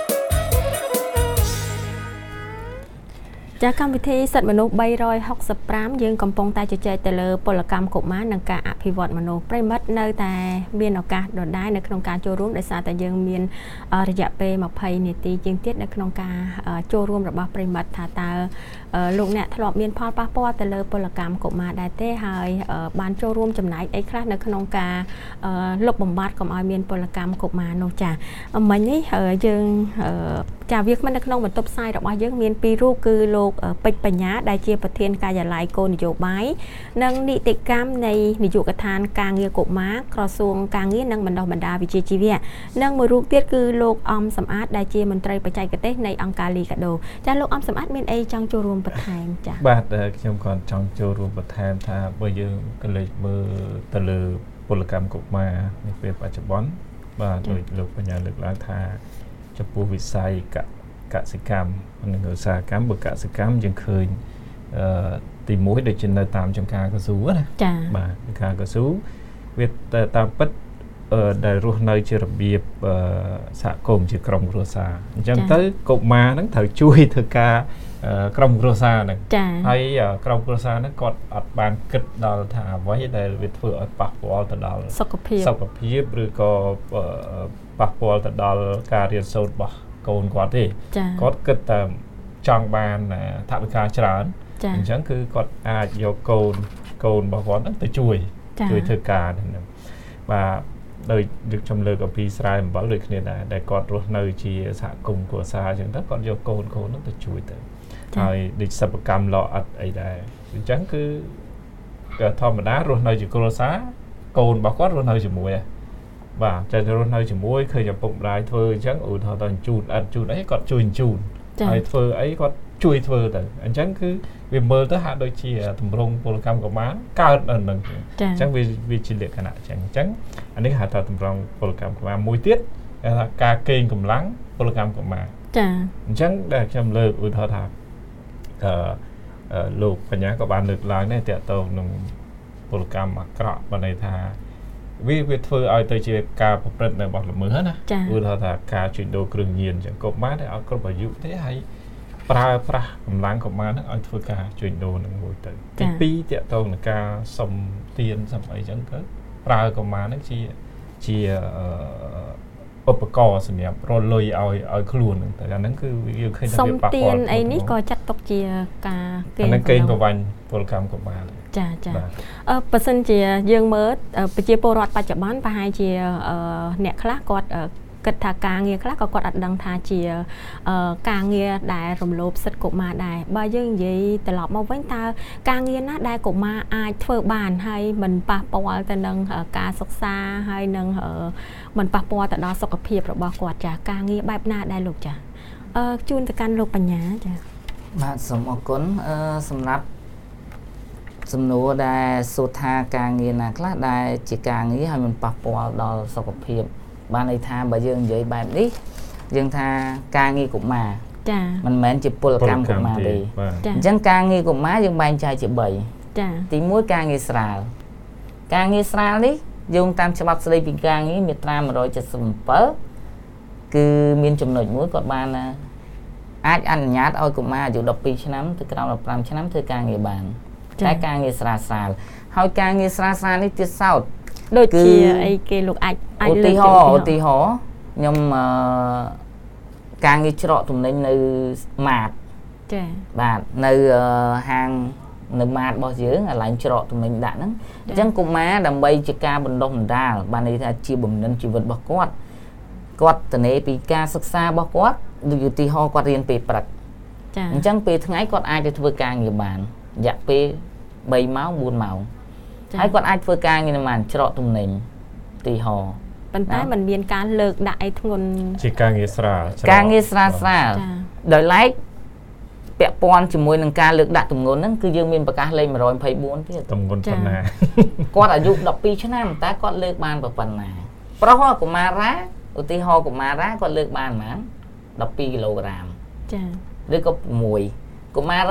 ចាកម្មវិធីសិទ្ធិមនុស្សបីរយហុកសិបប្រាំយើងកំពុងតែជជែកទៅលើពលកម្មកុមារនិងការអភិវឌ្ឍមនុស្សប្រិមិត្តនៅតែមានឱកាសដដែលនៅក្នុងការចូលរួមដោយសារតែយើងមានរយៈពេលยี่สิบនាទីជាងទៀតនៅក្នុងការចូលរួមរបស់ប្រិមិត្តថាតើលោកអ្នកធ្លាប់មានផលប៉ះពាល់ទៅលើពលកម្មកុមារដែរទេហើយបានចូលរួមចំណែកអីខ្លះនៅក្នុងការលុបបំបាត់កុំឲ្យមានពលកម្មកុមារនោះចាមិញនេះយើងចាវាគ្មិននៅក្នុងបន្ទប់ផ្សាយរបស់យើងមានពីររូបគឺលោកពេជ្របញ្ញាដែលជាប្រធានការិយាល័យគោលនយោបាយនិងនីតិកម្មនៃនាយកដ្ឋានការងារកុមារក្រសួងការងារនិងបណ្ដុះបណ្ដាលវិជ្ជាជីវៈនិងមួយរូបទៀតគឺលោកអំសំអាតដែលជាមន្ត្រីបច្ចេកទេសនៃអង្គការលីកាដូចាលោកអំសំអាតមានអីចង់ចូលរួមបន្ថែមចាបាទខ្ញុំក៏ចង់ចូលរួមបន្ថែមថាបើយើងក៏លេចមើលទៅលើពលកម្មកុមារនៅពេលបច្ចុប្បន្នបាទដោយលោកបញ្ញាលើកឡើងថាចំពោះវិស័យកកសិកម្មនិងឧស្សាហកម្មបើកសិកម្មយើងឃើញអឺទីមួយដូចជានៅតាមចំការកស៊ូណាចាបាទចំការកស៊ូវាតាមពិតអឺដែលរស់នៅជារបៀបអឺសហគមន៍ជាក្រុមគ្រួសារអញ្ចឹងទៅកុមារហ្នឹងត្រូវជួយធ្វើការក្រុមគ្រួសារហ្នឹងហើយក្រុមគ្រួសារហ្នឹងគាត់អត់បានគិតដល់ថាអ្វីដែលវាធ្វើឲ្យប៉ះពាល់ទៅដល់សុខភាពសុខភាពឬក៏ប៉ះពាល់ទៅដល់ការរៀនសូត្ររបស់កូនគាត់ទេគាត់គិតតែចង់បានថវិកាច្រើនអញ្ចឹងគឺគាត់អាចយកកូនកូនរបស់គាត់ហ្នឹងទៅជួយជួយធ្វើការហ្នឹងបាទដោយដូចខ្ញុំលើកអំពីស្រែអំបិលដូចគ្នាដែរដែលគាត់រស់នៅជាសហគមន៍គ្រួសារអញ្ចឹងទៅគាត់យកកូនកូនហ្នឹងទៅជួយទៅហើយដូចសិប្បកម្មលអិតអីដែរអញ្ចឹងគឺធម្មតារស់នៅជាគ្រួសារកូនរបស់គាត់រស់នៅជាមួយបាទតែរស់នៅជាមួយឃើញឪពុកម្ដាយធ្វើអញ្ចឹងឧទាហរណ៍ទៅជូនអិតជូនអីគាត់ជួយជូនហើយធ្វើអីគាត់ជួយធ្វើទៅអញ្ចឹងគឺវាមើលទៅហាក់ដូចជាតម្រង់ពលកម្មកុមារកើតនៅនឹងអញ្ចឹងវាវាជាលក្ខណៈអញ្ចឹងអញ្ចឹងអានេះហៅថាតម្រង់ពលកម្មកុមារមួយទៀតគេថាការកេងកម្លាំងពលកម្មកុមារចាអញ្ចឹងដែលខ្ញុំលើកឧទាហរណ៍ថាអឺលោកបញ្ញាក៏បានលើកឡើងដែរតើតើនឹងពលកម្មអាក្រក់បានន័យថាវាវាធ្វើឲ្យទៅជាការប្រព្រឹត្តនៅរបស់ល្មើសណាឧទាហរណ៍ថាការជួញដូរគ្រឿងញៀនអញ្ចឹងកុមារដែលអត់គ្រប់អាយុទេហើយប្រើប្រាស់កម្លាំងកុមារហ្នឹងឲ្យធ្វើការជួញដូរនឹងមួយទៅទីពីរតើតើនឹងការសុំទានសុំអីចឹងទៅប្រើកុមារហ្នឹងជាជាឧបករណ៍សម្រាប់រលុយឲ្យឲ្យខ្លួនហ្នឹងតែអាហ្នឹងគឺយើងឃើញថាវាប៉ះពាល់សុំទានអីនេះក៏ចាត់ទុកជាការកេងអាហ្នឹងកេងប្រវ័ញ្ចពលកម្មកុមារចាចាអឺបើសិនជាយើងមើលប្រជាពលរដ្ឋបច្ចុប្បន្នប្រហែលជាអ្នកខ្លះគាត់គិតថាការងារខ្លះក៏គាត់អត់ដឹងថាជាការងារដែលរំលោភសិទ្ធិកុមារដែរបើយើងនិយាយត្រឡប់មកវិញតើការងារណាដែលកុមារអាចធ្វើបានហើយមិនប៉ះពាល់ទៅនឹងការសិក្សាហើយនឹងមិនប៉ះពាល់ទៅដល់សុខភាពរបស់គាត់ចាការងារបែបណាដែរលោកចាអឺជូនទៅកាន់លោកបញ្ញាចាបាទសូមអរគុណអឺសម្រាប់សំណួរដែលសួរថាការងារណាខ្លះដែលជាការងារហើយមិនប៉ះពាល់ដល់សុខភាពបានន័យថាបើយើងនិយាយបែបនេះយើងថាការងារកុមារចាមិនមែនជាពលកម្មកុមារទេអញ្ចឹងការងារកុមារយើងបែងចែកជាបីចាទីមួយការងារស្រាលការងារស្រាលនេះយោងតាមច្បាប់ស្តីពីការងារមាត្រាmột trăm七mươi bảyគឺមានចំណុចមួយគាត់បានអាចអនុញ្ញាតឲ្យកុមារអាយុដប់ពីរឆ្នាំទៅក្រោមដប់ប្រាំឆ្នាំធ្វើការងារបានតែការងារស្រាលស្រាលហើយការងារស្រាលស្រាលនេះទៀតសោតដូចជាអីគេលោកអាចអាចលើកឧទាហរណ៍ឧទាហរណ៍ខ្ញុំអឺការងារច្រកទំនិញនៅម៉ាតចាបាទនៅហាងនៅម៉ាតរបស់យើងកន្លែងច្រកទំនិញដាក់ហ្នឹងអញ្ចឹងកុមារដើម្បីជាការបណ្ដុះបណ្ដាលបានន័យថាជាបំណិនជីវិតរបស់គាត់គាត់ទៅនេពីការសិក្សារបស់គាត់ដូចឧទាហរណ៍គាត់រៀនពេលព្រឹកចាអញ្ចឹងពេលថ្ងៃគាត់អាចទៅធ្វើការងារបានរយៈពេលបីម៉ោងបួនម៉ោងហើយគាត់អាចធ្វើការងារបានច្រកទំនិញទីហោប៉ុន្តែมันមានការលើកដាក់អីធ្ងន់ជាការងារស្រាលការងារស្រាលស្រាលដោយឡែកពាក់ព័ន្ធជាមួយនឹងការលើកដាក់ទម្ងន់ហ្នឹងគឺយើងមានប្រកាសលេខmột trăm hai mươi tưទៀតទម្ងន់ប៉ុណ្ណាគាត់អាយុដប់ពីរឆ្នាំតែគាត់លើកបានប៉ុណ្ណាប្រុសកុមារាឧទាហរណ៍កុមារាគាត់លើកបានប៉ុន្មានដប់ពីរគីឡូក្រាមចាឬក៏หกកុមារី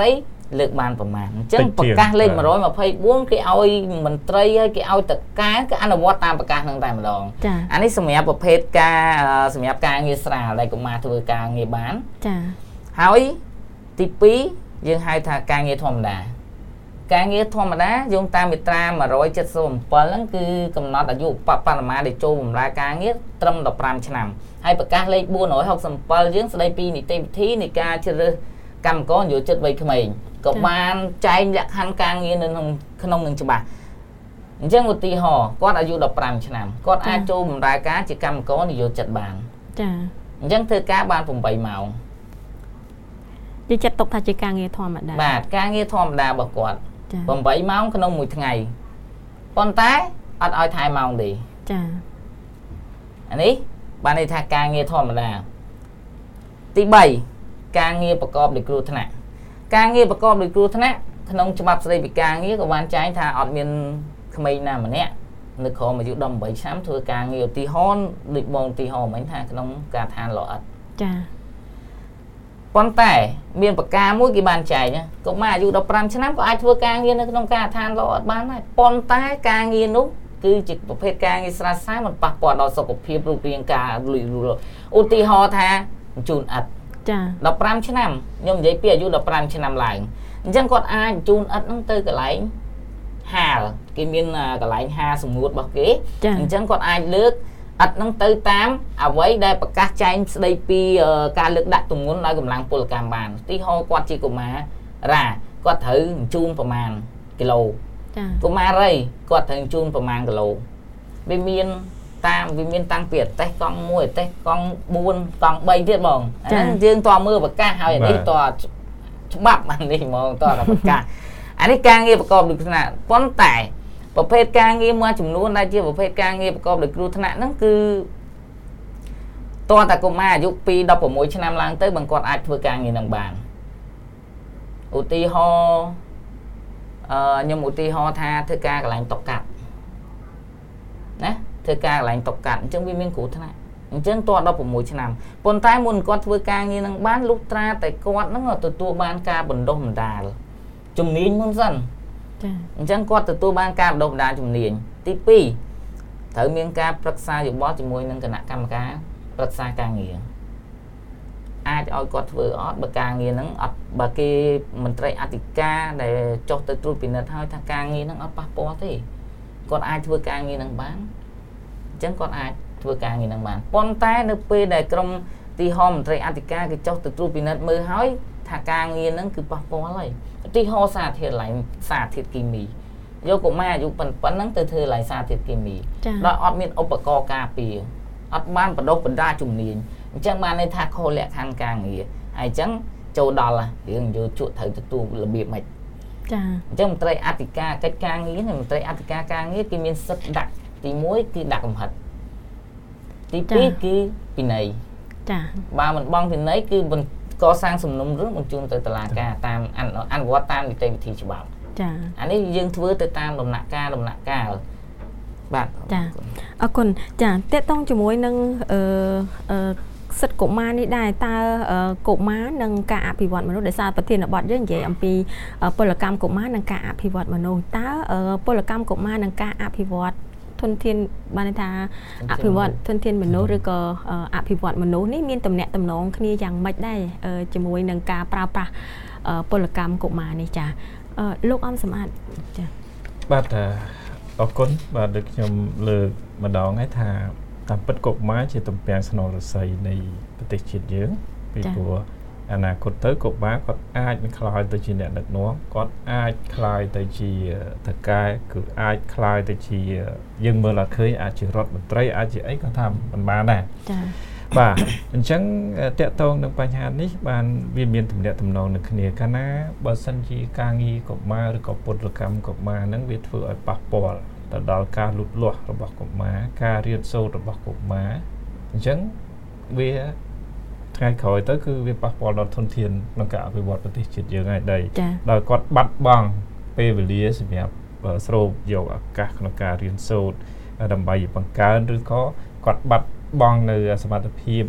លើកបានប្រមាណអញ្ចឹងប្រកាសលេខmột trăm hai mươi bốnគេឲ្យមន្ត្រីហើយគេឲ្យតកាគេអនុវត្តតាមប្រកាសហ្នឹងតែម្ដងអានេះសម្រាប់ប្រភេទការសម្រាប់ការងារស្រាលដែលកុមារធ្វើការងារបានចាហើយទីពីរយើងហៅថាការងារធម្មតាការងារធម្មតាយោងតាមមាត្រាmột trăm七mươi bảyហ្នឹងគឺកំណត់អាយុបបរមាដែលចូលបម្រើការងារត្រឹម15ឆ្នាំហើយប្រកាសលេខbốn trăm sáu mươi bảyយើងស្ដីពីនីតិវិធីនៃការជ្រើសរើសកម្មករនិយោជិតវ័យក្មេងក៏បានចែងលក្ខខណ្ឌការងារនៅក្នុងក្នុងនឹងច្បាស់អញ្ចឹងឧទាហរណ៍គាត់អាយុ15ឆ្នាំគាត់អាចចូលបម្រើការជាកម្មករនិយោជិតបានចាអញ្ចឹងធ្វើការបានeightម៉ោងនិយាយចាត់ទុកថាជាការងារធម្មតាបាទការងារធម្មតារបស់គាត់eightម៉ោងក្នុងមួយថ្ងៃប៉ុន្តែអត់ឲ្យថែម៉ោងទេចាអានេះបានន័យថាការងារធម្មតាទី3ការងារប្រកបដោយគ្រោះថ្នាក់ការងារប្រកបដោយគ្រោះថ្នាក់ក្នុងច្បាប់ស្តីពីការងារក៏បានចែងថាអត់មានក្មេងណាម្នាក់នៅក្រោមអាយុeighteenឆ្នាំធ្វើការងារឧទាហរណ៍ដូចបងឧទាហរណ៍មិញថាក្នុងការឋានលអិតចាប៉ុន្តែមានប្រការមួយគេបានចែងកុមារអាយុ15ឆ្នាំក៏អាចធ្វើការងារនៅក្នុងការឋានលអិតបានដែរប៉ុន្តែការងារនោះគឺជាប្រភេទការងារស្រាលស្រាលមិនប៉ះពាល់ដល់សុខភាពរូបរាងកាយលុយលូឧទាហរណ៍ថាជូនអិតចា15ឆ្នាំខ្ញុំនិយាយពីអាយុ15ឆ្នាំឡើងអញ្ចឹងគាត់អាចជូនអិតហ្នឹងទៅកន្លែងហាលគេមានកន្លែងហាលសម្ងួតរបស់គេអញ្ចឹងគាត់អាចលើកអិតហ្នឹងទៅតាមអ្វីដែលប្រកាសចែងស្ដីពីការលើកដាក់ទម្ងន់ដោយកម្លាំងពលកម្មបានទីហោគាត់ជាកុមាររ៉ាគាត់ត្រូវជូនប្រមាណគីឡូចាកុមាររីគាត់ត្រូវជូនប្រមាណគីឡូវាមានតាមវាមានតាំងពីអតេសកង់មួយអតេសកង់bốnកង់3ទៀតបងអាហ្នឹងយើងតមើលប្រកាសហើយនេះតច្បាប់អានេះហ្មងតប្រកាសអានេះការងារប្រកបដោយគ្រោះថ្នាក់ប៉ុន្តែប្រភេទការងារមួយចំនួនដែលជាប្រភេទការងារប្រកបដោយគ្រោះថ្នាក់ហ្នឹងគឺតើតាកុមារអាយុពី16ឆ្នាំឡើងទៅបង្គាត់អាចធ្វើការងារនឹងបានឧទាហរណ៍អឺខ្ញុំឧទាហរណ៍ថាធ្វើការកន្លែងតុកកាត់ណាធ្វើការកន្លែងតុកកាត់អញ្ចឹងវាមានគ្រោះថ្នាក់អញ្ចឹងតើ16ឆ្នាំប៉ុន្តែមុនគាត់ធ្វើការងារនឹងបានលុះត្រាតែគាត់នឹងទទួលបានការបណ្ដុះបណ្ដាលជំនាញមុនសិនចាអញ្ចឹងគាត់ទទួលបានការបណ្ដុះបណ្ដាលជំនាញទីពីរត្រូវមានការប្រឹក្សាយោបល់ជាមួយនឹងគណៈកម្មការប្រឹក្សាការងារអាចឲ្យគាត់ធ្វើអត់បើការងារហ្នឹងអត់បើគេមន្ត្រីអធិការដែលចុះទៅត្រួតពិនិត្យហើយថាការងារហ្នឹងអត់ប៉ះពាល់ទេគាត់អាចធ្វើការងារហ្នឹងបានអញ្ចឹងគាត់អាចធ្វើការងារហ្នឹងបានប៉ុន្តែនៅពេលដែលក្រុមទីហោមន្ត្រីអធិការគេចុះទៅត្រួតពិនិត្យមើលហើយថាការងារហ្នឹងគឺប៉ះពាល់ហើយទីហោសារធាតុឡែងសារធាតុគីមីយកកុមារអាយុប៉ុណ្ណឹងទៅធ្វើឡែងសារធាតុគីមីដល់អត់មានឧបករណ៍ការពារអត់បានបណ្ដុះបណ្ដាលជំនាញអញ្ចឹងបានន័យថាខុសលក្ខខណ្ឌការងារហើយអញ្ចឹងចូលដល់រឿងយកជក់ត្រូវទទួលរបៀបម៉េចចាអញ្ចឹងមន្ត្រីអធិការកិច្ចការងារមន្ត្រីអធិការការងារគេមានសិទ្ធិដាក់ទីមួយគឺដាក់កំហិតទីពីរគឺពិន័យចាបើមិនបង់ពិន័យគឺកសាងសំណុំរឿងបញ្ជូនទៅតុលាការតាមអនុវត្តតាមនីតិវិធីច្បាប់ចាអានេះយើងធ្វើទៅតាមដំណាក់កាលដំណាក់កាលបាទចាអរគុណចាតកតងជាមួយនឹងអឺអឺសិទ្ធិកុមារនេះដែរតើកុមារនិងការអភិវឌ្ឍមនុស្សដោយសារប្រធានបទយើងនិយាយអំពីពលកម្មកុមារនិងការអភិវឌ្ឍមនុស្សតើពលកម្មកុមារនិងការអភិវឌ្ឍធនធានបានថាអភិវឌ្ឍធនធានមនុស្សឬក៏អភិវឌ្ឍមនុស្សនេះមានតំណែងតំណងគ្នាយ៉ាងម៉េចដែរជាមួយនឹងការប្រើប្រាស់ពលកម្មកុមារនេះចាលោកអំសម្បត្តិចាបាទអរគុណបាទដូចខ្ញុំលើកម្ដងហើយថាតាមពិតកុមារជាទំពាំងស្នូលរស័យនៃប្រទេសជាតិយើងពីព្រោះអនាគតទៅកុមារគាត់អាចនឹងក្លាយទៅជាអ្នកដឹកនាំគាត់អាចក្លាយទៅជាតកែគឺអាចក្លាយទៅជាយើងមើលអត់ឃើញអាចជារដ្ឋមន្ត្រីអាចជាអីក៏ថាមិនបានដែរចា៎បាទអញ្ចឹងតកតងនឹងបញ្ហានេះបានវាមានទំនាក់ទំនងនឹងគ្នាកាលណាបើសិនជាការងារកុមារឬក៏ពលកម្មកុមារហ្នឹងវាធ្វើឲ្យប៉ះពាល់ទៅដល់ការលូតលាស់របស់កុមារការរៀនសូត្ររបស់កុមារអញ្ចឹងវាថ្ងៃក្រោយទៅគឺវាប៉ះពាល់ដល់ធនធានក្នុងការអភិវឌ្ឍប្រទេសជាតិយើងហើយដែរដោយគាត់បាត់បង់ពេលវេលាសម្រាប់ស្រូបយកឱកាសក្នុងការរៀនសូត្រដើម្បីបង្កើនឬក៏គាត់បាត់បង់នៅសមត្ថភាព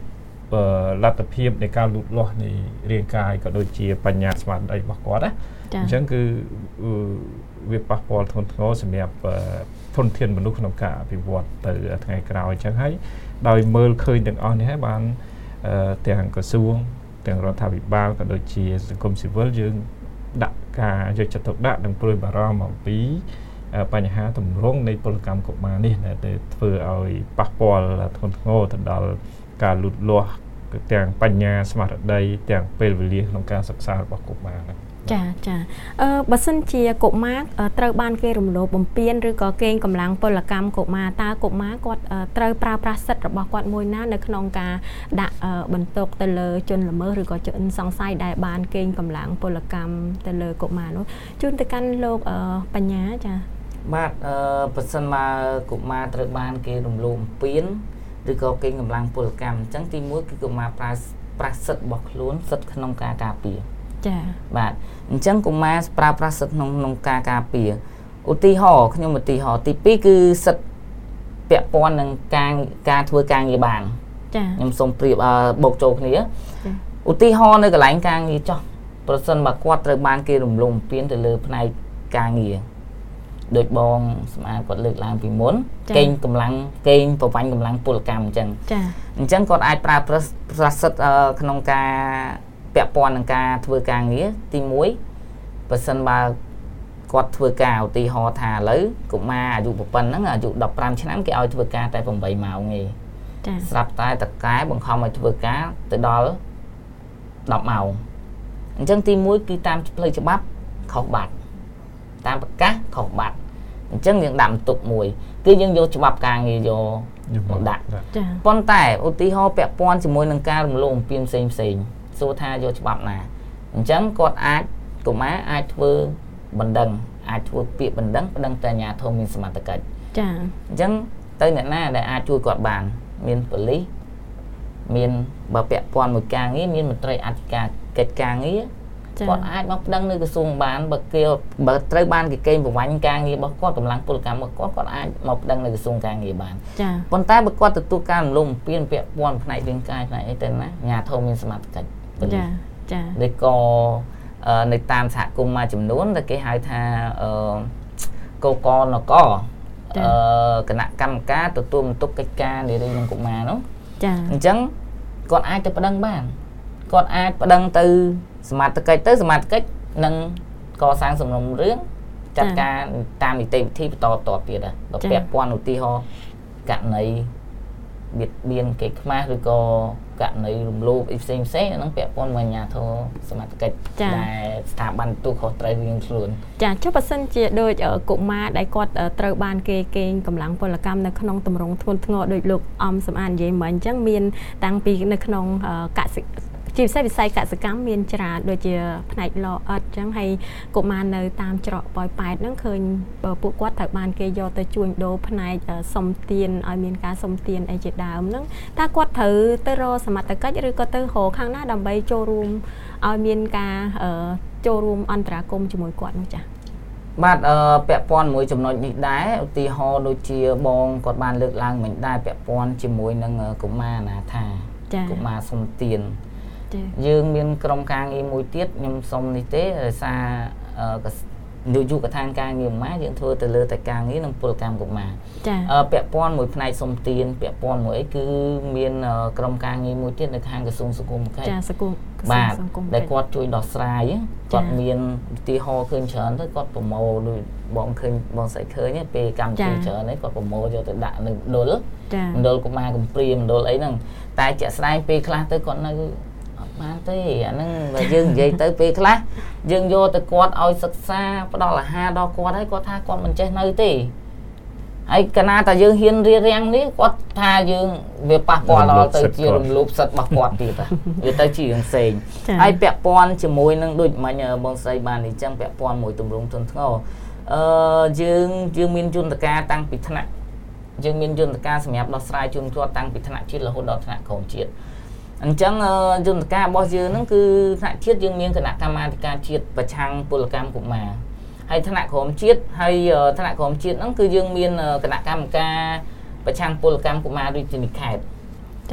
លទ្ធភាពនៃការលូតលាស់នៃរាងកាយក៏ដូចជាបញ្ញាស្មារតីរបស់គាត់ណាអញ្ចឹងគឺវាប៉ះពាល់ធ្ងន់ធ្ងរសម្រាប់ធនធានមនុស្សក្នុងការអភិវឌ្ឍទៅថ្ងៃក្រោយអញ្ចឹងហើយដោយមើលឃើញទាំងអស់នេះហើយបានទាំងក្រសួងទាំងរដ្ឋាភិបាលក៏ដូចជាសង្គមស៊ីវិលយើងដាក់ការយកចិត្តទុកដាក់និងព្រួយបារម្ភអំពីបញ្ហាទម្រង់នៃពលកម្មកុមារនេះដែលធ្វើឲ្យប៉ះពាល់ធ្ងន់ធ្ងរទៅដល់ការលូតលាស់ទាំងបញ្ញាស្មារតីទាំងពេលវេលាក្នុងការសិក្សារបស់កុមារចាចាអឺបើសិនជាកុមារត្រូវបានគេរំលោភបំពានឬក៏កេងកម្លាំងពលកម្មកុមារតើកុមារគាត់ត្រូវប្រើប្រាស់សិទ្ធិរបស់គាត់មួយណានៅក្នុងការដាក់បន្ទុកទៅលើជនល្មើសឬក៏ជនសង្ស័យដែលបានកេងកម្លាំងពលកម្មទៅលើកុមារនោះជូនទៅកាន់លោកបញ្ញាចាបាទអឺបើសិនមកកុមារត្រូវបានគេរំលោភបំពានឬក៏កេងកម្លាំងពលកម្មអញ្ចឹងទីមួយគឺកុមារប្រើប្រាស់សិទ្ធិរបស់ខ្លួនសិទ្ធិក្នុងការការពារចាបាទអញ្ចឹងកុមារប្រើប្រាស់សិទ្ធិក្នុងក្នុងការការពារឧទាហរណ៍ខ្ញុំឧទាហរណ៍ទីពីរគឺសិទ្ធិពាក់ព័ន្ធនឹងការការធ្វើការងារបានចាខ្ញុំសូមប្រៀបបូកចូលគ្នាឧទាហរណ៍នៅកន្លែងការងារចោះប្រសិនបើគាត់ត្រូវបានគេរំលោភបំពានទៅលើផ្នែកការងារដូចបងស្មារគាត់លើកឡើងពីមុនកេងកម្លាំងកេងប្រវាញ់កម្លាំងពលកម្មអញ្ចឹងចាអញ្ចឹងគាត់អាចប្រើប្រាស់សិទ្ធិក្នុងការពាក់ព័ន្ធនឹងការធ្វើការងារទីមួយបើសិនបើគាត់ធ្វើការឧទាហរណ៍ថាឥឡូវកុមារអាយុប៉ុណ្ណឹងអាយុដប់ប្រាំឆ្នាំគេឲ្យធ្វើការតែប្រាំបីម៉ោងទេចាស្រាប់តែតកែបង្ខំឲ្យធ្វើការទៅដល់ដប់ម៉ោងអញ្ចឹងទីមួយគឺតាមផ្លូវច្បាប់ខុសបាត់តាមប្រកាសខុសបាត់អញ្ចឹងយើងដាក់បន្ទុកមួយគឺយើងយកច្បាប់ការងារយកមកដាក់ប៉ុន្តែឧទាហរណ៍ពាក់ព័ន្ធជាមួយនឹងការរំលោភបំពានផ្សេងផ្សេងសួរថាយកច្បាប់ណាអញ្ចឹងគាត់អាចកុមារអាចធ្វើបណ្ដឹងអាចធ្វើពាក្យបណ្ដឹងបណ្ដឹងទៅអាជ្ញាធរមានសមត្ថកិច្ចចាអញ្ចឹងទៅអ្នកណាដែលអាចជួយគាត់បានមានប៉ូលីសមានបើពាក់ព័ន្ធមួយការងារមានមន្ត្រីអធិការកិច្ចការងារគាត់អាចមកប្តឹងនៅក្រសួងបានបើគេបើត្រូវបានគេកេងប្រវ័ញ្ចការងាររបស់គាត់កម្លាំងពលកម្មរបស់គាត់គាត់អាចមកប្តឹងនៅក្រសួងការងារបានចាប៉ុន្តែបើគាត់ទទួលការរំលោភបំពានពាក់ព័ន្ធផ្នែករាងកាយផ្នែកអីទៅណាអាជ្ញាធរមានសមត្ថកិច្ចចាចាឬក៏នៅតាមសហគមន៍មួយចំនួនដែលគេហៅថាអឺកកនគរអឺគណៈកម្មការទទួលបន្ទុកកិច្ចការនារីនិងកុមារនោះចាអញ្ចឹងគាត់អាចទៅប្តឹងបានគាត់អាចប្តឹងទៅសមាជិកទៅសមាជិកនឹងកសាងសំណុំរឿងចាត់ការតាមនីតិវិធីបន្តតទៀតដែរបើពាក់ព័ន្ធឧទាហរណ៍ករណីបៀតបៀនគេខ្មាស់ឬក៏ករណីរំលោភអីផ្សេងផ្សេងហ្នឹងពាក់ព័ន្ធមួយអាជ្ញាធរសមាជិកដែលស្ថាប័នទូខុសត្រូវរៀងខ្លួនចាចុះបើសិនជាដូចកុមារដែលគាត់ត្រូវបានគេកេងកម្លាំងពលកម្មនៅក្នុងទម្រង់ធ្ងន់ធ្ងរដោយលោកអំសំអាននិយាយមកអញ្ចឹងមានតាំងពីនៅក្នុងកសិជាពិសេសវិស័យកសិកម្មមានច្រើនដូចជាផ្នែកលអិតអញ្ចឹងហើយកុមារនៅតាមច្រកប៉ោយប៉ែតហ្នឹងឃើញពួកគាត់ត្រូវបានគេយកទៅជួញដូរផ្នែកសុំទានឲ្យមានការសុំទានអីជាដើមហ្នឹងតើគាត់ត្រូវទៅរកសមត្ថកិច្ចឬក៏ទៅរកខាងណាដើម្បីចូលរួមឲ្យមានការចូលរួមអន្តរាគមន៍ជាមួយគាត់នោះចា៎បាទអឺពាក់ព័ន្ធមួយចំណុចនេះដែរឧទាហរណ៍ដូចជាបងគាត់បានលើកឡើងមិញដែរពាក់ព័ន្ធជាមួយនឹងកុមារអនាថាកុមារសុំទានយើងមានក្រុមការងារមួយទៀតខ្ញុំសុំនេះទេដោយសារយុយុកថាការងារម៉ាយើងធ្វើទៅលើតែការងារនិងពលកម្មកុមារចា៎ពាក់ព័ន្ធមួយផ្នែកសុំទានពាក់ព័ន្ធមួយអីគឺមានក្រុមការងារមួយទៀតនៅខាងក្រសួងសង្គមកិច្ចចា៎សង្គមបាទដែលគាត់ជួយដោះស្រាយគាត់មានឧទាហរណ៍ឃើញច្រើនទៅគាត់ប្រមូលដូចបងឃើញបងស្អីឃើញពេលកម្មវិធីច្រើនហ្នឹងគាត់ប្រមូលយកទៅដាក់នៅមណ្ឌលមណ្ឌលកុមារកំព្រាមណ្ឌលអីហ្នឹងតែជាក់ស្ដែងពេលខ្លះទៅគាត់នៅបានទេអាហ្នឹងបើយើងនិយាយទៅពេលខ្លះយើងយកទៅគាត់ឲ្យសិក្សាផ្ដល់អាហារដល់គាត់ហើយគាត់ថាគាត់មិនចេះនៅទេហើយកាលណាតែយើងហ៊ានរៀបរៀងនេះគាត់ថាយើងវាប៉ះពាល់ដល់ទៅជារំលោភសិទ្ធិរបស់គាត់ទៀតវាទៅជារឿងផ្សេងហើយពាក់ព័ន្ធជាមួយនឹងដូចមិញបងស្រីបានអញ្ចឹងពាក់ព័ន្ធមួយទម្រង់ទន់ធ្ងរអឺយើងយើងមានយន្តការតាំងពីថ្នាក់យើងមានយន្តការសម្រាប់ដោះស្រាយជូនគាត់តាំងពីថ្នាក់ជាតិរហូតដល់ថ្នាក់ក្រោមជាតិអញ្ចឹងយន្តការរបស់យើងហ្នឹងគឺថ្នាក់ជាតិយើងមានគណៈកម្មាធិការជាតិប្រឆាំងពលកម្មកុមារហើយថ្នាក់ក្រោមជាតិហើយថ្នាក់ក្រោមជាតិហ្នឹងគឺយើងមានគណៈកម្មការប្រឆាំងពលកម្មកុមាររាជធានីខេត្តចា៎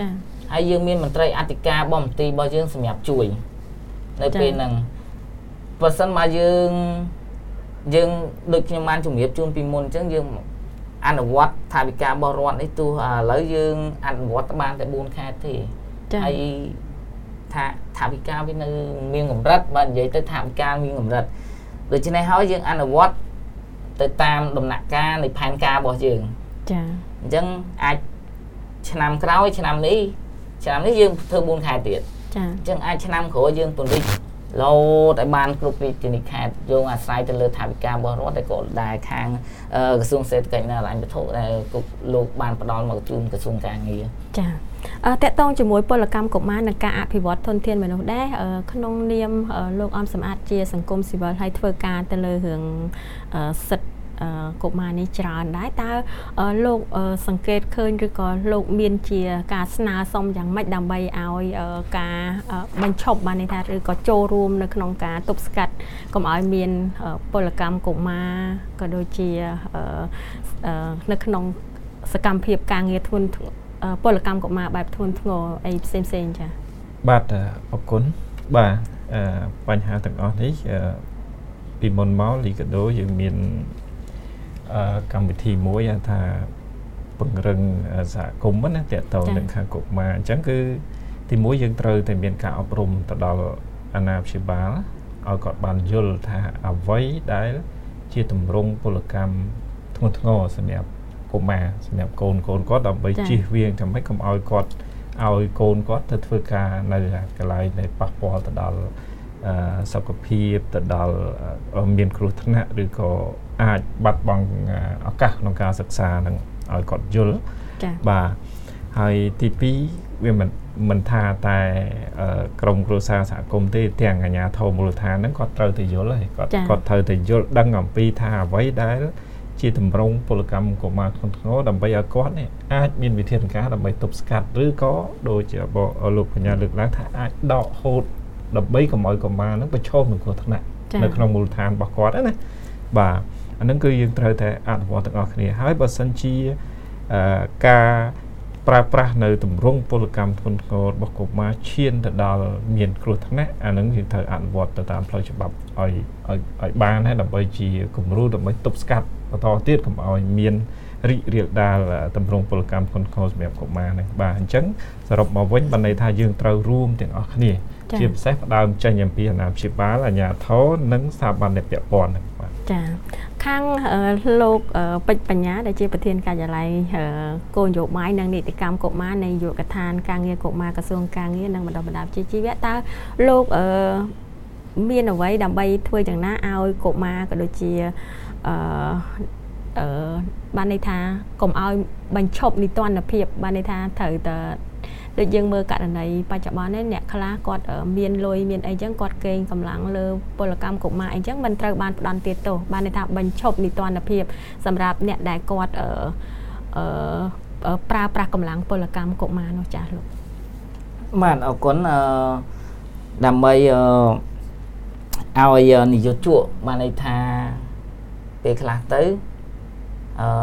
ហើយយើងមានមន្ត្រីអធិការរបស់មន្ទីររបស់យើងសម្រាប់ជួយនៅពេលហ្នឹងបើសិនមកយើងយើងដូចខ្ញុំបានជំរាបជូនពីមុនអញ្ចឹងយើងអនុវត្តថវិការបស់រដ្ឋនេះទោះឥឡូវយើងអនុវត្តបានតែbốnខែទេហើយថាថវិកាវានៅមានកម្រិតបើនិយាយទៅថវិកាមានកម្រិតដូច្នេះហើយយើងអនុវត្តទៅតាមដំណាក់កាលនៃផែនការរបស់យើងចាអញ្ចឹងអាចឆ្នាំក្រោយឆ្នាំនេះឆ្នាំនេះយើងធ្វើbốnខែទៀតចាអញ្ចឹងអាចឆ្នាំក្រោយយើងពង្រីករហូតឲ្យបានគ្រប់រាជធានីខេត្តយើងអាស្រ័យទៅលើថវិការបស់រដ្ឋតែក៏ដែរខាងក្រសួងសេដ្ឋកិច្ចនិងហិរញ្ញវត្ថុដែលលោកបានផ្ដល់មកជូនក្រសួងការងារចាអឺតកតងជាមួយពលកម្មកុមារនិងការអភិវឌ្ឍធនធានមនុស្សដែរក្នុងនាមលោកអំសម្បត្តិជាសង្គមស៊ីវិលហើយធ្វើការទៅលើរឿងសិទ្ធិកុមារនេះច្រើនដែរតើលោកសង្កេតឃើញឬក៏លោកមានជាការស្នើសុំយ៉ាងម៉េចដើម្បីឲ្យការបញ្ឈប់បានន័យថាឬក៏ចូលរួមនៅក្នុងការទប់ស្កាត់កុំឲ្យមានពលកម្មកុមារក៏ដូចជានៅក្នុងសកម្មភាពការងារធ្ងន់ពលកម្មកុមារបែបធ្ងន់ធ្ងរអីផ្សេងផ្សេងចា៎បាទអរគុណបាទបញ្ហាទាំងអស់នេះពីមុនមកលីកាដូយើងមានកម្មវិធីមួយថាពង្រឹងសហគមន៍ណាតើតើនឹងខាងកុមារអញ្ចឹងគឺទីមួយយើងត្រូវតែមានការអប់រំទៅដល់អាណាព្យាបាលឲ្យគាត់បានយល់ថាអ្វីដែលជាទម្រង់ពលកម្មធ្ងន់ធ្ងរសម្រាប់កុមារសម្រាប់កូនកូនគាត់ដើម្បីជៀសវាងថាម៉េចកុំឲ្យគាត់ឲ្យកូនគាត់ទៅធ្វើការនៅកន្លែងដែលប៉ះពាល់ទៅដល់សុខភាពទៅដល់មានគ្រោះថ្នាក់ឬក៏អាចបាត់បង់ឱកាសក្នុងការសិក្សានឹងឲ្យគាត់យល់បាទហើយទីពីរវាមិនមិនថាតែក្រមគ្រួសារសហគមន៍ទេទាំងអាជ្ញាធរមូលដ្ឋានហ្នឹងគាត់ត្រូវតែយល់ហើយគាត់គាត់ត្រូវតែយល់ដឹងអំពីថាអ្វីដែលជាទម្រង់ពលកម្មកុមារធ្ងន់ធ្ងរដើម្បីឲ្យគាត់នេះអាចមានវិធានការដើម្បីទប់ស្កាត់ឬក៏ដូចជាលោកបញ្ញាលើកឡើងថាអាចដកហូតដើម្បីកុំឲ្យកុមារហ្នឹងប្រឈមនឹងគ្រោះថ្នាក់នៅក្នុងមូលដ្ឋានរបស់គាត់ណាបាទអាហ្នឹងគឺយើងត្រូវតែអនុវត្តទាំងអស់គ្នាហើយបើសិនជាការប្រើប្រាស់នៅទម្រង់ពលកម្មធ្ងន់ធ្ងររបស់កុមារឈានទៅដល់មានគ្រោះថ្នាក់អាហ្នឹងយើងត្រូវអនុវត្តទៅតាមផ្លូវច្បាប់ឲ្យឲ្យឲ្យបានហើយដើម្បីជាគំរូដើម្បីទប់ស្កាត់បន្តទៀតកុំឲ្យមានរីករាលដាលទម្រង់ពលកម្មធ្ងន់ធ្ងរសម្រាប់កុមារហ្នឹងបាទអញ្ចឹងសរុបមកវិញបានន័យថាយើងត្រូវរួមទាំងអស់គ្នាជាពិសេសផ្ដើមចេញអំពីអាណាព្យាបាលអាជ្ញាធរនិងស្ថាប័នដែលពាក់ព័ន្ធហ្នឹងបាទចាខាងលោកពេជ្របញ្ញាដែលជាប្រធានការិយាល័យគោលនយោបាយនិងនីតិកម្មកុមារនៃយុវកថានការងារកុមារក្រសួងការងារនិងបណ្ដុះបណ្ដាលវិជ្ជាជីវៈតើលោកមានអ្វីដើម្បីធ្វើយ៉ាងណាឲ្យកុមារក៏ដូចជាអឺអឺបានន័យថាកុំឲ្យបញ្ឈប់នីតិរដ្ឋភាពបានន័យថាត្រូវតែដូចយើងមើលករណីបច្ចុប្បន្ននេះអ្នកខ្លះគាត់មានលុយមានអីចឹងគាត់កេងកម្លាំងលើពលកម្មកុមារអីចឹងមិនត្រូវបានផ្ដន់ទាទោសបានន័យថាបញ្ឈប់នីតិរដ្ឋភាពសម្រាប់អ្នកដែលគាត់អឺអឺប្រើប្រាស់កម្លាំងពលកម្មកុមារនោះចាស់លោកបាទអរគុណអឺដើម្បីអឺឲ្យនិយោជកបានន័យថាពេលខ្លះទៅអឺ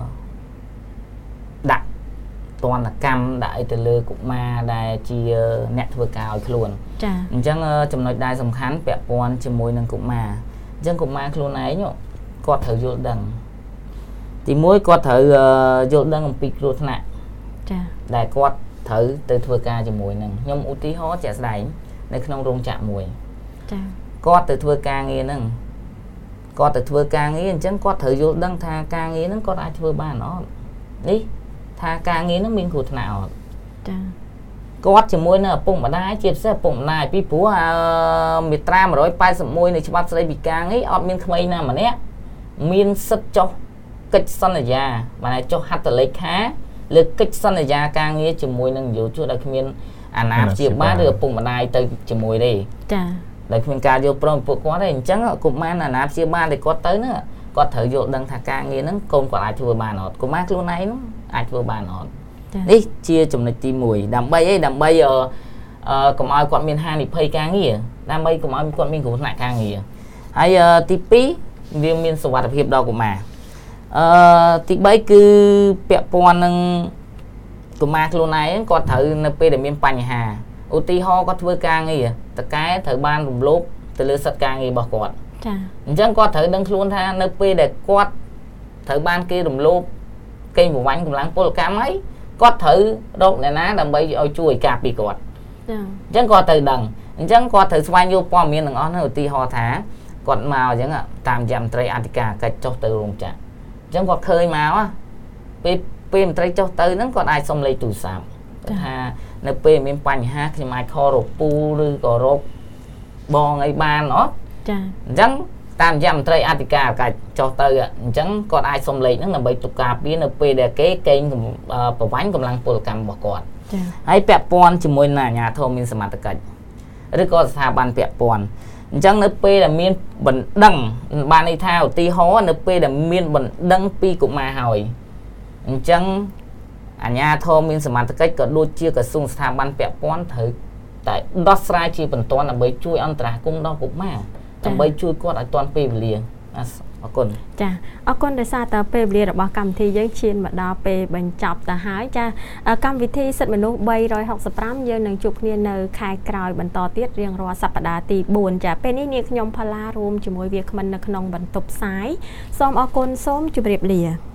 ដាក់ទណ្ឌកម្មដាក់ឲ្យទៅលើកុមារដែលជាអ្នកធ្វើការឲ្យខ្លួនចាអញ្ចឹងចំណុចដែលសំខាន់ពាក់ព័ន្ធជាមួយនឹងកុមារអញ្ចឹងកុមារខ្លួនឯងគាត់ត្រូវយល់ដឹងទីមួយគាត់ត្រូវយល់ដឹងអំពីគ្រោះថ្នាក់ចាដែលគាត់ត្រូវទៅធ្វើការជាមួយនឹងខ្ញុំឧទាហរណ៍ជាក់ស្ដែងនៅក្នុងរោងចក្រមួយចាគាត់ទៅធ្វើការងារហ្នឹងគាត់ទៅធ្វើការងារអញ្ចឹងគាត់ត្រូវយល់ដឹងថាការងារហ្នឹងគាត់អាចធ្វើបានអត់នេះថាការងារហ្នឹងមានគ្រោះថ្នាក់អត់ចាគាត់ជាមួយនឹងឪពុកម្ដាយជាពិសេសឪពុកម្ដាយពីព្រោះមាត្រាmột trăm tám mươi mốtនៃច្បាប់ស្តីពីការងារអត់មានក្មេងណាម្នាក់មានសិទ្ធិចុះកិច្ចសន្យាបានចុះហត្ថលេខាលើកិច្ចសន្យាការងារជាមួយនឹងនិយោជកដែលគ្មានអាណាព្យាបាលឬឪពុកម្ដាយទៅជាមួយទេចាដែលគ្មានការយល់ព្រមពួកគាត់ទេអញ្ចឹងកុមារអាណាព្យាបាលដែលគាត់ទៅហ្នឹងគាត់ត្រូវយល់ដឹងថាការងារហ្នឹងកូនគាត់អាចធ្វើបានអត់កុមារខ្លួនឯងហ្នឹងអាចធ្វើបានអត់នេះជាចំណុចទីមួយដើម្បីអីដើម្បីអឺកុំឲ្យគាត់មានហានិភ័យការងារដើម្បីកុំឲ្យគាត់មានគ្រោះថ្នាក់ការងារហើយទីពីរវាមានសុវត្ថិភាពដល់កុមារអឺទីបីគឺពាក់ព័ន្ធនឹងកុមារខ្លួនឯងគាត់ត្រូវនៅពេលដែលមានបញ្ហាឧទាហរណ៍គាត់ធ្វើការងារតកែត្រូវបានរំលោភទៅលើសិទ្ធិការងាររបស់គាត់ចាអញ្ចឹងគាត់ត្រូវដឹងខ្លួនថានៅពេលដែលគាត់ត្រូវបានគេរំលោភកេងប្រវ័ញ្ចកម្លាំងពលកម្មហើយគាត់ត្រូវរកអ្នកណាដើម្បីឲ្យជួយការពារគាត់ចាអញ្ចឹងគាត់ត្រូវដឹងអញ្ចឹងគាត់ត្រូវស្វែងយល់ព័ត៌មានទាំងអស់នោះឧទាហរណ៍ថាគាត់មកអញ្ចឹងតាមយមត្រីអធិការកិច្ចចុះទៅរោងចក្រអញ្ចឹងគាត់ឃើញមកពេលពេលមន្ត្រីចុះទៅហ្នឹងគាត់អាចសុំលេខទូរស័ព្ទថានៅពេលមានបញ្ហាខ្ញុំអាចខលរកពូឬក៏រកបងអីបានអត់ចាអញ្ចឹងតាមយមត្រីអធិការកិច្ចចុះទៅអញ្ចឹងគាត់អាចសុំលេខហ្នឹងដើម្បីទុកការពារនៅពេលដែលគេកេងប្រវ័ញ្ចកម្លាំងពលកម្មរបស់គាត់ចាហើយពាក់ព័ន្ធជាមួយនឹងអាជ្ញាធរមានសមត្ថកិច្ចឬក៏ស្ថាប័នពាក់ព័ន្ធអញ្ចឹងនៅពេលដែលមានបណ្ដឹងបានន័យថាឧទាហរណ៍នៅពេលដែលមានបណ្ដឹងពីកុមារហើយអញ្ចឹងអាជ្ញាធរមានសមត្ថកិច្ចក៏ដូចជាក្រសួងស្ថាប័នពាក់ព័ន្ធត្រូវតែដោះស្រាយជាបន្ទាន់ដើម្បីជួយអន្តរាគមន៍ដល់កុមារដើម្បីជួយគាត់ឲ្យទាន់ពេលវេលាអរគុណចាអរគុណដោយសារតែពេលវេលារបស់កម្មវិធីយើងឈានមកដល់ពេលបញ្ចប់ទៅហើយចាកម្មវិធីសិទ្ធិមនុស្សបីរយហុកសិបប្រាំយើងនឹងជួបគ្នានៅខែក្រោយបន្តទៀតរៀងរាល់សប្តាហ៍ទីបួនចាពេលនេះនាងខ្ញុំផល្លារួមជាមួយវាគ្មិននៅក្នុងបន្ទប់ផ្សាយសូមអរគុណសូមជម្រាបលា